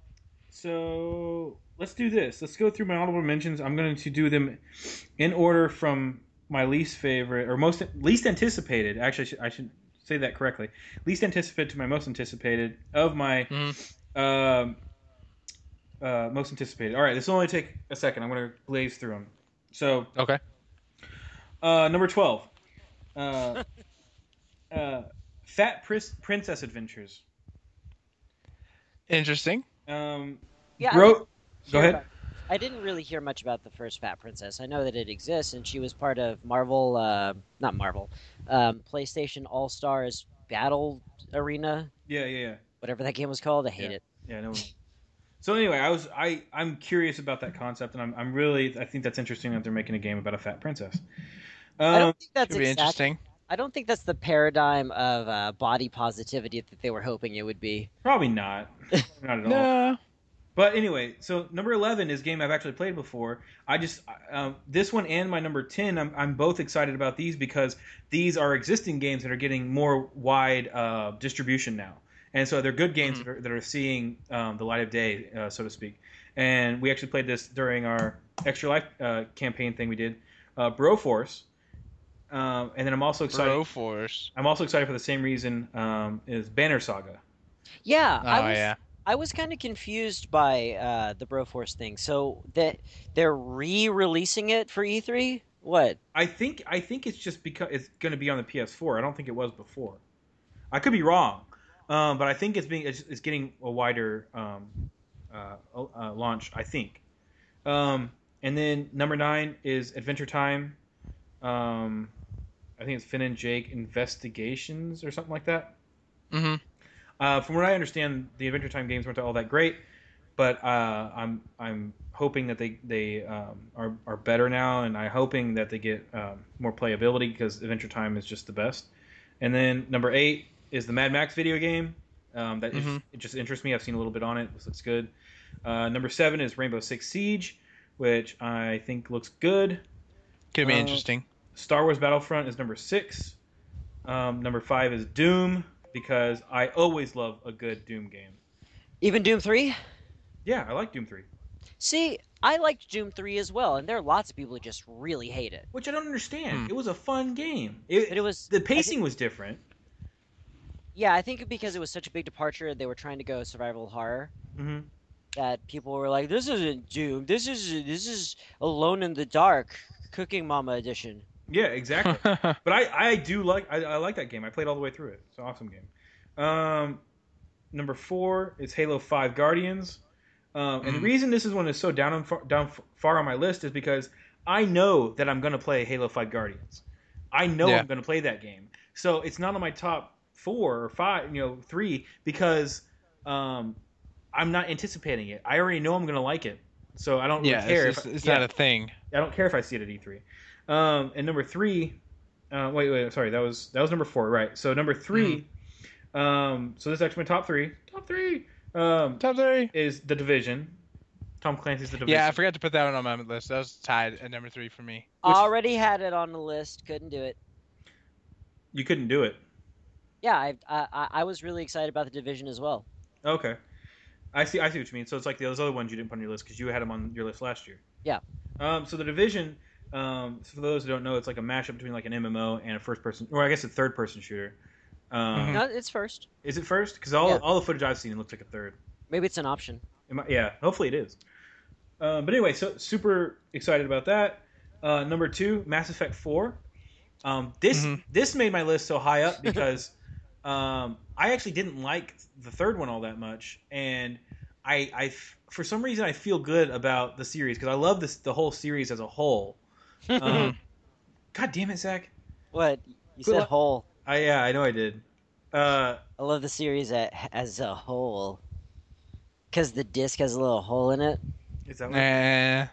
so let's do this. Let's go through my honorable mentions. I'm going to do them in order from my least favorite or most least anticipated. Actually, I should, I should say that correctly. Least anticipated to my most anticipated of my Mm-hmm. um, uh, most anticipated. All right, this will only take a second. I'm going to blaze through them. So Okay. uh, number twelve, uh, uh, Fat Pris- Princess Adventures. Interesting. Um, Yeah, I Bro, didn't go hear ahead. about- I didn't really hear much about the first Fat Princess. I know that it exists, and she was part of Marvel, uh, not Marvel, um, PlayStation All Stars Battle Arena, Yeah, yeah, yeah. whatever that game was called. I hate Yeah. it. Yeah, no. So anyway, I was I I'm curious about that concept, and I'm I'm really I think that's interesting that they're making a game about a fat princess. I Um, don't think that's Could be exact- interesting. I don't think that's the paradigm of uh, body positivity that they were hoping it would be. probably not, Probably not at all. No. But anyway, so number eleven is a game I've actually played before. I just um, this one and my number ten, I'm I'm both excited about these because these are existing games that are getting more wide uh, distribution now. And so they're good games Mm-hmm. that, are, that are seeing um, the light of day, uh, so to speak. And we actually played this during our Extra Life uh, campaign thing we did, uh, Broforce. Um, and then I'm also excited. Broforce. I'm also excited for the same reason um, is Banner Saga. Yeah, Oh, I was. yeah. I was kind of confused by uh, the Broforce thing. So that they're re-releasing it for E three, What? I think I think it's just because it's going to be on the P S four. I don't think it was before. I could be wrong, um, but I think it's being it's, it's getting a wider um, uh, uh, launch. I think. Um, and then number nine is Adventure Time. Um, I think it's Finn and Jake Investigations or something like that. Mm-hmm. Uh, from what I understand, the Adventure Time games weren't all that great, but uh, I'm I'm hoping that they they um, are are better now, and I'm hoping that they get um, more playability because Adventure Time is just the best. And then number eight is the Mad Max video game. Um, that Mhm. is, it just interests me. I've seen a little bit on it. It looks good. Uh, number seven is Rainbow Six Siege, which I think looks good. Could be Uh, interesting. Star Wars Battlefront is number six. Um, number five is Doom because I always love a good Doom game. Even Doom three? Yeah, I like Doom three. See, I liked Doom three as well, and there are lots of people who just really hate it. Which I don't understand. Hmm. It was a fun game. It, But it was the I pacing think- was different. Yeah, I think because it was such a big departure, they were trying to go survival horror. hmm That people were like, "This isn't Doom. This is this is Alone in the Dark, Cooking Mama edition." Yeah, exactly. But I, I do like I, I like that game. I played all the way through it. It's an awesome game. Um, number four is Halo five Guardians. Um, and the Mm. reason this is one is so down on, far, down f- far on my list is because I know that I'm going to play Halo five Guardians. I know Yeah. I'm going to play that game. So it's not on my top four or five, you know, three because um, I'm not anticipating it. I already know I'm going to like it. So I don't really Yeah, care. it's, if it's, I- it's yeah. not a thing. I don't care if I see it at E three. Um, and number three, uh, wait, wait, sorry, that was that was number four, right? So number three, um, so this is actually my top three. Top three, um, Top three. is The Division. Tom Clancy's The Division. Yeah, I forgot to put that one on my list. That was tied at number three for me. Which- Already had it on the list, couldn't do it. You couldn't do it. Yeah, I, I I was really excited about the Division as well. Okay, I see. I see what you mean. So it's like those other ones you didn't put on your list because you had them on your list last year. Yeah. Um, so The Division, um, so for those who don't know, it's like a mashup between like an M M O and a first-person, or I guess a third-person shooter. Um, No, it's first. Is it first? Because all Yeah. all the footage I've seen, it looks like a third. Maybe it's an option. Am I- yeah, hopefully it is. Um, but anyway, so super excited about that. Uh, number two, Mass Effect four. Um, this Mhm. this made my list so high up because um, I actually didn't like the third one all that much, and I, I f- for some reason I feel good about the series because I love this the whole series as a whole. Um, God damn it, Zach! What? You Good said luck. whole. I yeah, I know I did. Uh, I love the series a- as a whole. Because the disc has a little hole in it. is that what? Nah,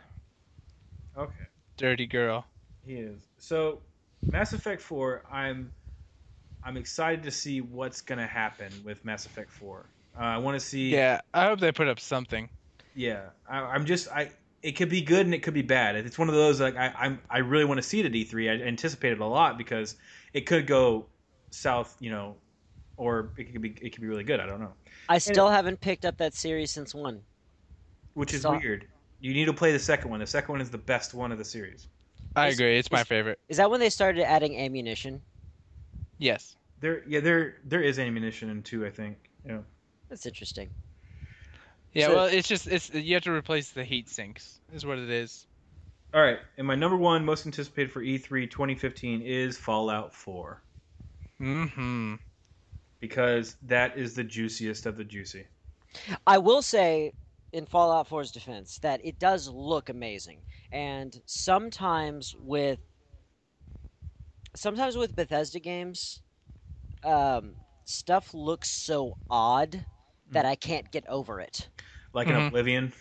Okay. dirty girl. He is. So, Mass Effect four, I'm I'm excited to see what's gonna happen with Mass Effect four. Uh, I want to see. Yeah, I hope they put up something. Yeah. I, I'm just I. It could be good and it could be bad. It's one of those like I I'm I really want to see it at E three. I anticipated a lot because it could go south, you know, or it could be it could be really good. I don't know. I still haven't picked up that series since one. Which is Stop. weird. You need to play the second one. The second one is the best one of the series. I Is- agree. It's my is- favorite. Is that when they started adding ammunition? Yes. There yeah there there is ammunition in two I think. Yeah. That's interesting. Yeah. So- well, it's just it's you have to replace the heat sinks. Is what it is. All right, and my number one most anticipated for E three twenty fifteen is Fallout four Mm-hmm. because that is the juiciest of the juicy. I will say, in Fallout four's defense, that it does look amazing. And sometimes with sometimes with Bethesda games, um, stuff looks so odd that I can't get over it. Like Mhm. an Oblivion.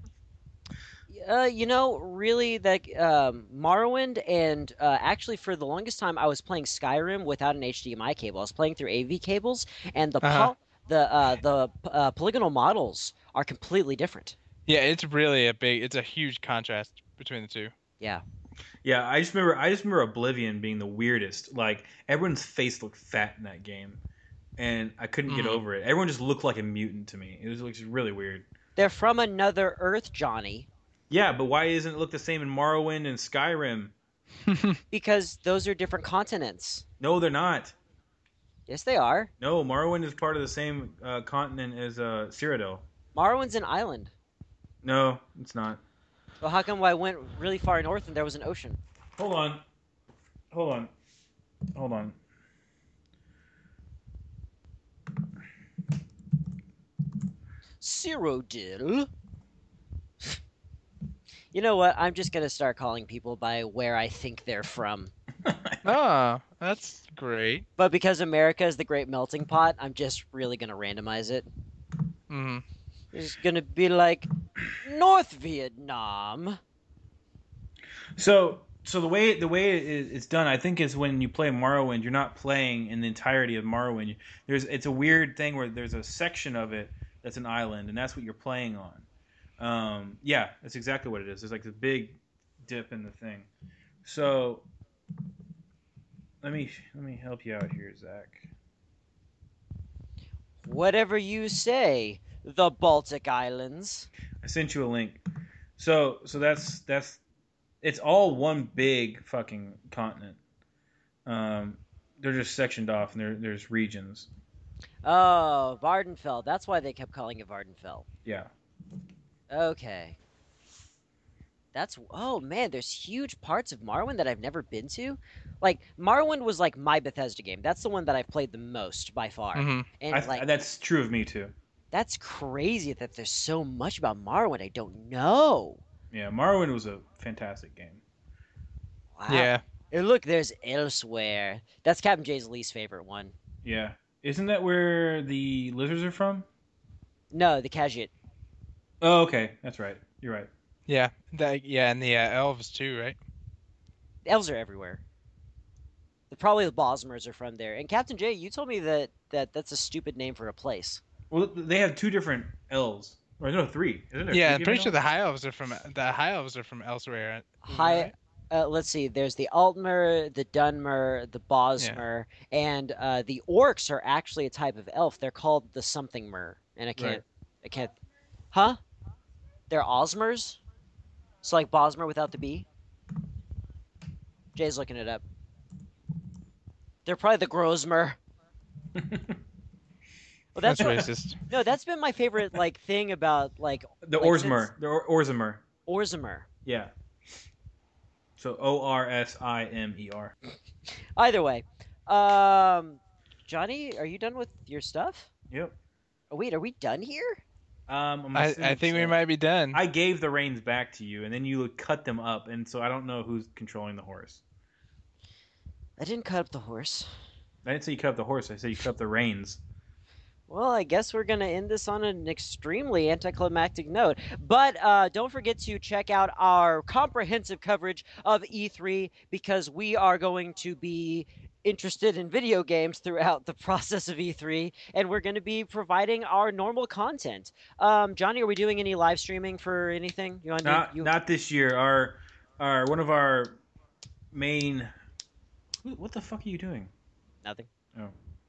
Uh, you know, really, that um, Morrowind, and uh, actually, for the longest time, I was playing Skyrim without an H D M I cable. I was playing through A V cables, and the pol- Uh-huh. the uh, the uh, polygonal models are completely different. Yeah, it's really a big. It's a huge contrast between the two. Yeah, Yeah, I just remember I just remember Oblivion being the weirdest. Like everyone's face looked fat in that game, and I couldn't get Mhm. over it. Everyone just looked like a mutant to me. It was like, just really weird. they're from another Earth, Johnny, Yeah, but why doesn't it look the same in Morrowind and Skyrim? because those are different continents. No, they're not. Yes, they are. No, Morrowind is part of the same uh, continent as uh, Cyrodiil. Morrowind's an island. No, it's not. Well, how come I went really far north and there was an ocean? Hold on. Hold on. Hold on. Cyrodiil. You know what? I'm just gonna start calling people by where I think they're from. Oh, that's great. But because America is the great melting pot, I'm just really gonna randomize it. Mm-hmm. It's gonna be like North Vietnam. So, so the way the way it- it's done, I think, is when you play Morrowind, you're not playing in the entirety of Morrowind. There's it's a weird thing where there's a section of it that's an island, and that's what you're playing on. Um, yeah, that's exactly what it is. There's like a big dip in the thing. So let me let me help you out here, Zach. Whatever you say, the Baltic Islands. I sent you a link. So so that's that's it's all one big fucking continent. Um, they're just sectioned off, and there there's regions. Oh, Vardenfell. That's why they kept calling it Vardenfell. Yeah. Okay. That's oh man, there's huge parts of Morrowind that I've never been to. Like Morrowind was like my Bethesda game. That's the one that I've played the most by far. Mm-hmm. And I, like that's true of me too. that's crazy that there's so much about Morrowind I don't know. Yeah, Morrowind was a fantastic game. Wow. Yeah. And look, there's Elsewhere. That's Captain Jay's least favorite one. Yeah. Isn't that where the lizards are from? No, the Khajiit. Oh, okay. That's right. You're right. Yeah. That. Yeah, and the uh, elves too, right? The elves are everywhere. Probably the Bosmers are from there. And Captain Jay, you told me that, that that's a stupid name for a place. Well, they have two different elves. Or no, three. Isn't there Yeah, three I'm pretty different sure the elves? high elves are from the high elves are from elsewhere. High, uh, let's see. There's the Altmer, the Dunmer, the Bosmer, and uh, the orcs are actually a type of elf. They're called the something mer, and I can't, Right. I can't, huh? They're Osmers, so like Bosmer without the B. Jay's looking it up. They're probably the Grosmer. Well, that's, That's what- racist. No, that's been my favorite like thing about like The like, Orsmer. since- The or- Orzamer. Orzamer. Yeah. So O R S I M E R. Either way, um, Johnny, are you done with your stuff? Yep. Oh, wait, are we done here? Um, I'm I, assuming I think we so. might be done. I gave the reins back to you, and then you cut them up, and so I don't know who's controlling the horse. I didn't cut up the horse. I didn't say you cut up the horse. I said you cut up the reins. Well, I guess we're going to end this on an extremely anticlimactic note. But uh, don't forget to check out our comprehensive coverage of E three because we are going to be interested in video games throughout the process of E three, and we're going to be providing our normal content. Um, Johnny, are we doing any live streaming for anything? You want to Not do, you... not this year. Our our one of our main. Who- What the fuck are you doing? Nothing. Oh.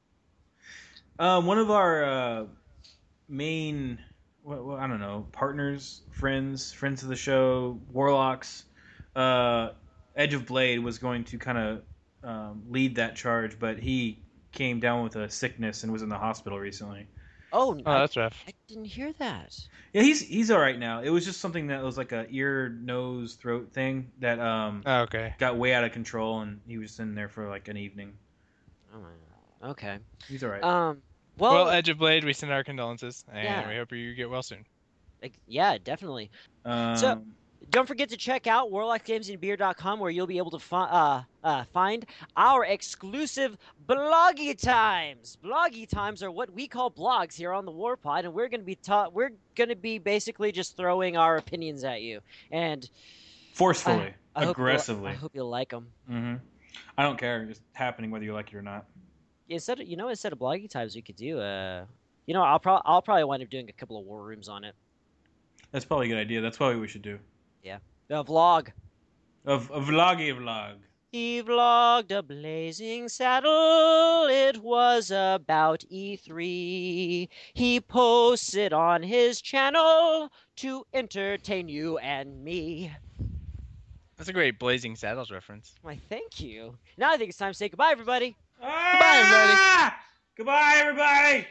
Um, one of our uh, main, well, well, I don't know, partners, friends, friends of the show, Warlocks, uh, Edge of Blade was going to kind of um, lead that charge, but he came down with a sickness and was in the hospital recently. Oh, Oh, I, that's rough. I didn't hear that. Yeah, he's he's all right now. It was just something that was like a ear, nose, throat thing that um, Oh, okay. got way out of control, and he was in there for like an evening. Oh my. Okay. He's all right. Um. Well, Well, Edge of Blade, we send our condolences, and Yeah. we hope you get well soon. like, yeah, definitely. um, so- Don't forget to check out warlock games and beer dot com where you'll be able to fi- uh, uh, find our exclusive bloggy times. Bloggy times are what we call blogs here on the Warpod, and we're going to be ta- we're going to be basically just throwing our opinions at you. And forcefully, I hope you'll- aggressively. I hope you'll like them. hmm I don't care. It's happening whether you like it or not. Instead of, you know, instead of bloggy times, we could do uh, you know, I'll probably I'll probably wind up doing a couple of war rooms on it. That's probably a good idea. That's probably what we should do. A vlog. A, a vloggy vlog. He vlogged a blazing saddle. It was about E three. He posts it on his channel to entertain you and me. That's a great Blazing Saddles reference. Why, thank you. Now I think it's time to say goodbye, everybody. Goodbye, everybody. Goodbye, everybody.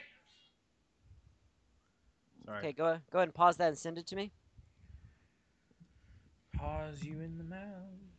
Sorry. Okay, go go ahead and pause that and send it to me. Pause you in the mouth.